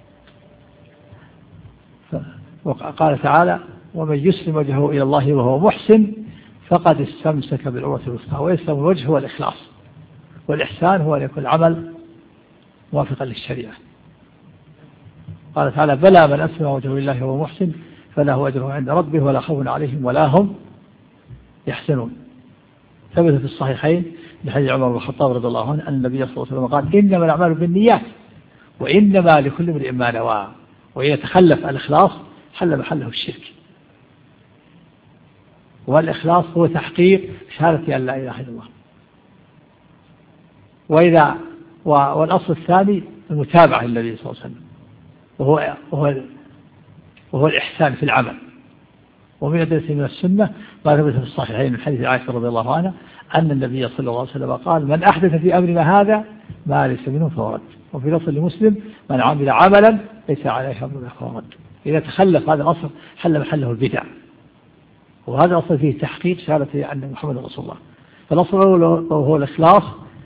قال تعالى: ومن يسلم وجهه إلى الله وهو محسن فقد استمسك بالعروة الوثقى. ويسلم الوجه هو الإخلاص، والإحسان هو أن يكون العمل موافقا للشريعة. قال تعالى: بلى من أسلم وجهه لله وهو محسن فله أجره عند ربه ولا خوف عليهم ولا هم يحزنون. ثبت في الصحيحين بحديث عمر بن الخطاب رضي الله عنه أن النبي صلى الله عليه وسلم قال: إنما الأعمال بالنيات وإنما لكل امرئ ما نوى. وإذا تخلف الإخلاص حل محله الشرك. والإخلاص هو تحقيق شهادة أن لا إله إلا الله. وإذا والأصل الثاني المتابعة للنبي صلى الله عليه وسلم، وهو وهو وهو الإحسان في العمل. ومن أدلة من السنة ما ثبت في الصحيحين من حديث عائشة رضي الله عنها أن النبي صلى الله عليه وسلم قال: من أحدث في أمرنا هذا ما ليس منه فهو رد. وفي لفظ لمسلم: من عمل عملا ليس عليه أمرنا فهو رد. إذا تخلف هذا الأصل حل محله البدع، وهذا الأصل فيه تحقيق شهادة أن محمد رسول الله. فالأصل هو الإخلاص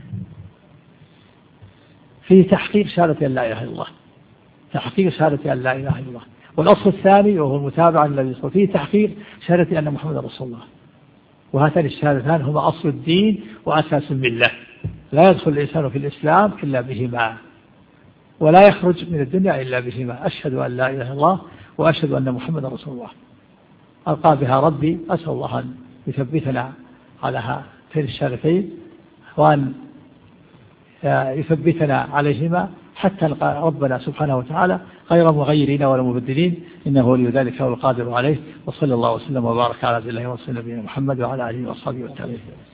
فيه تحقيق شهادة أن لا إله إلا الله، تحقيق شهادة أن لا إله إلا الله. والأصل الثاني وهو المتابعة للنبي صلى الله عليه وسلم فيه تحقيق شهادة أن محمد رسول الله. وهاتان الشهادتان هما أصل الدين وأساس الملة، لا يدخل الإنسان في الإسلام إلا بهما، ولا يخرج من الدنيا إلا بهما. أشهد أن لا إله إلا الله وأشهد أن محمد رسول الله. ألقى بها ربي، أسأل الله أن يثبتنا على هاتين الشهادتين وأن يثبتنا عليهما حتى نلقى ربنا سبحانه وتعالى غير مغيرين ولا مبدلين، إنه ولي ذلك والقادر عليه. وصلى الله وسلم وبارك على عبد الله ورسوله نبينا محمد وعلى آله وصحبه والتابعين.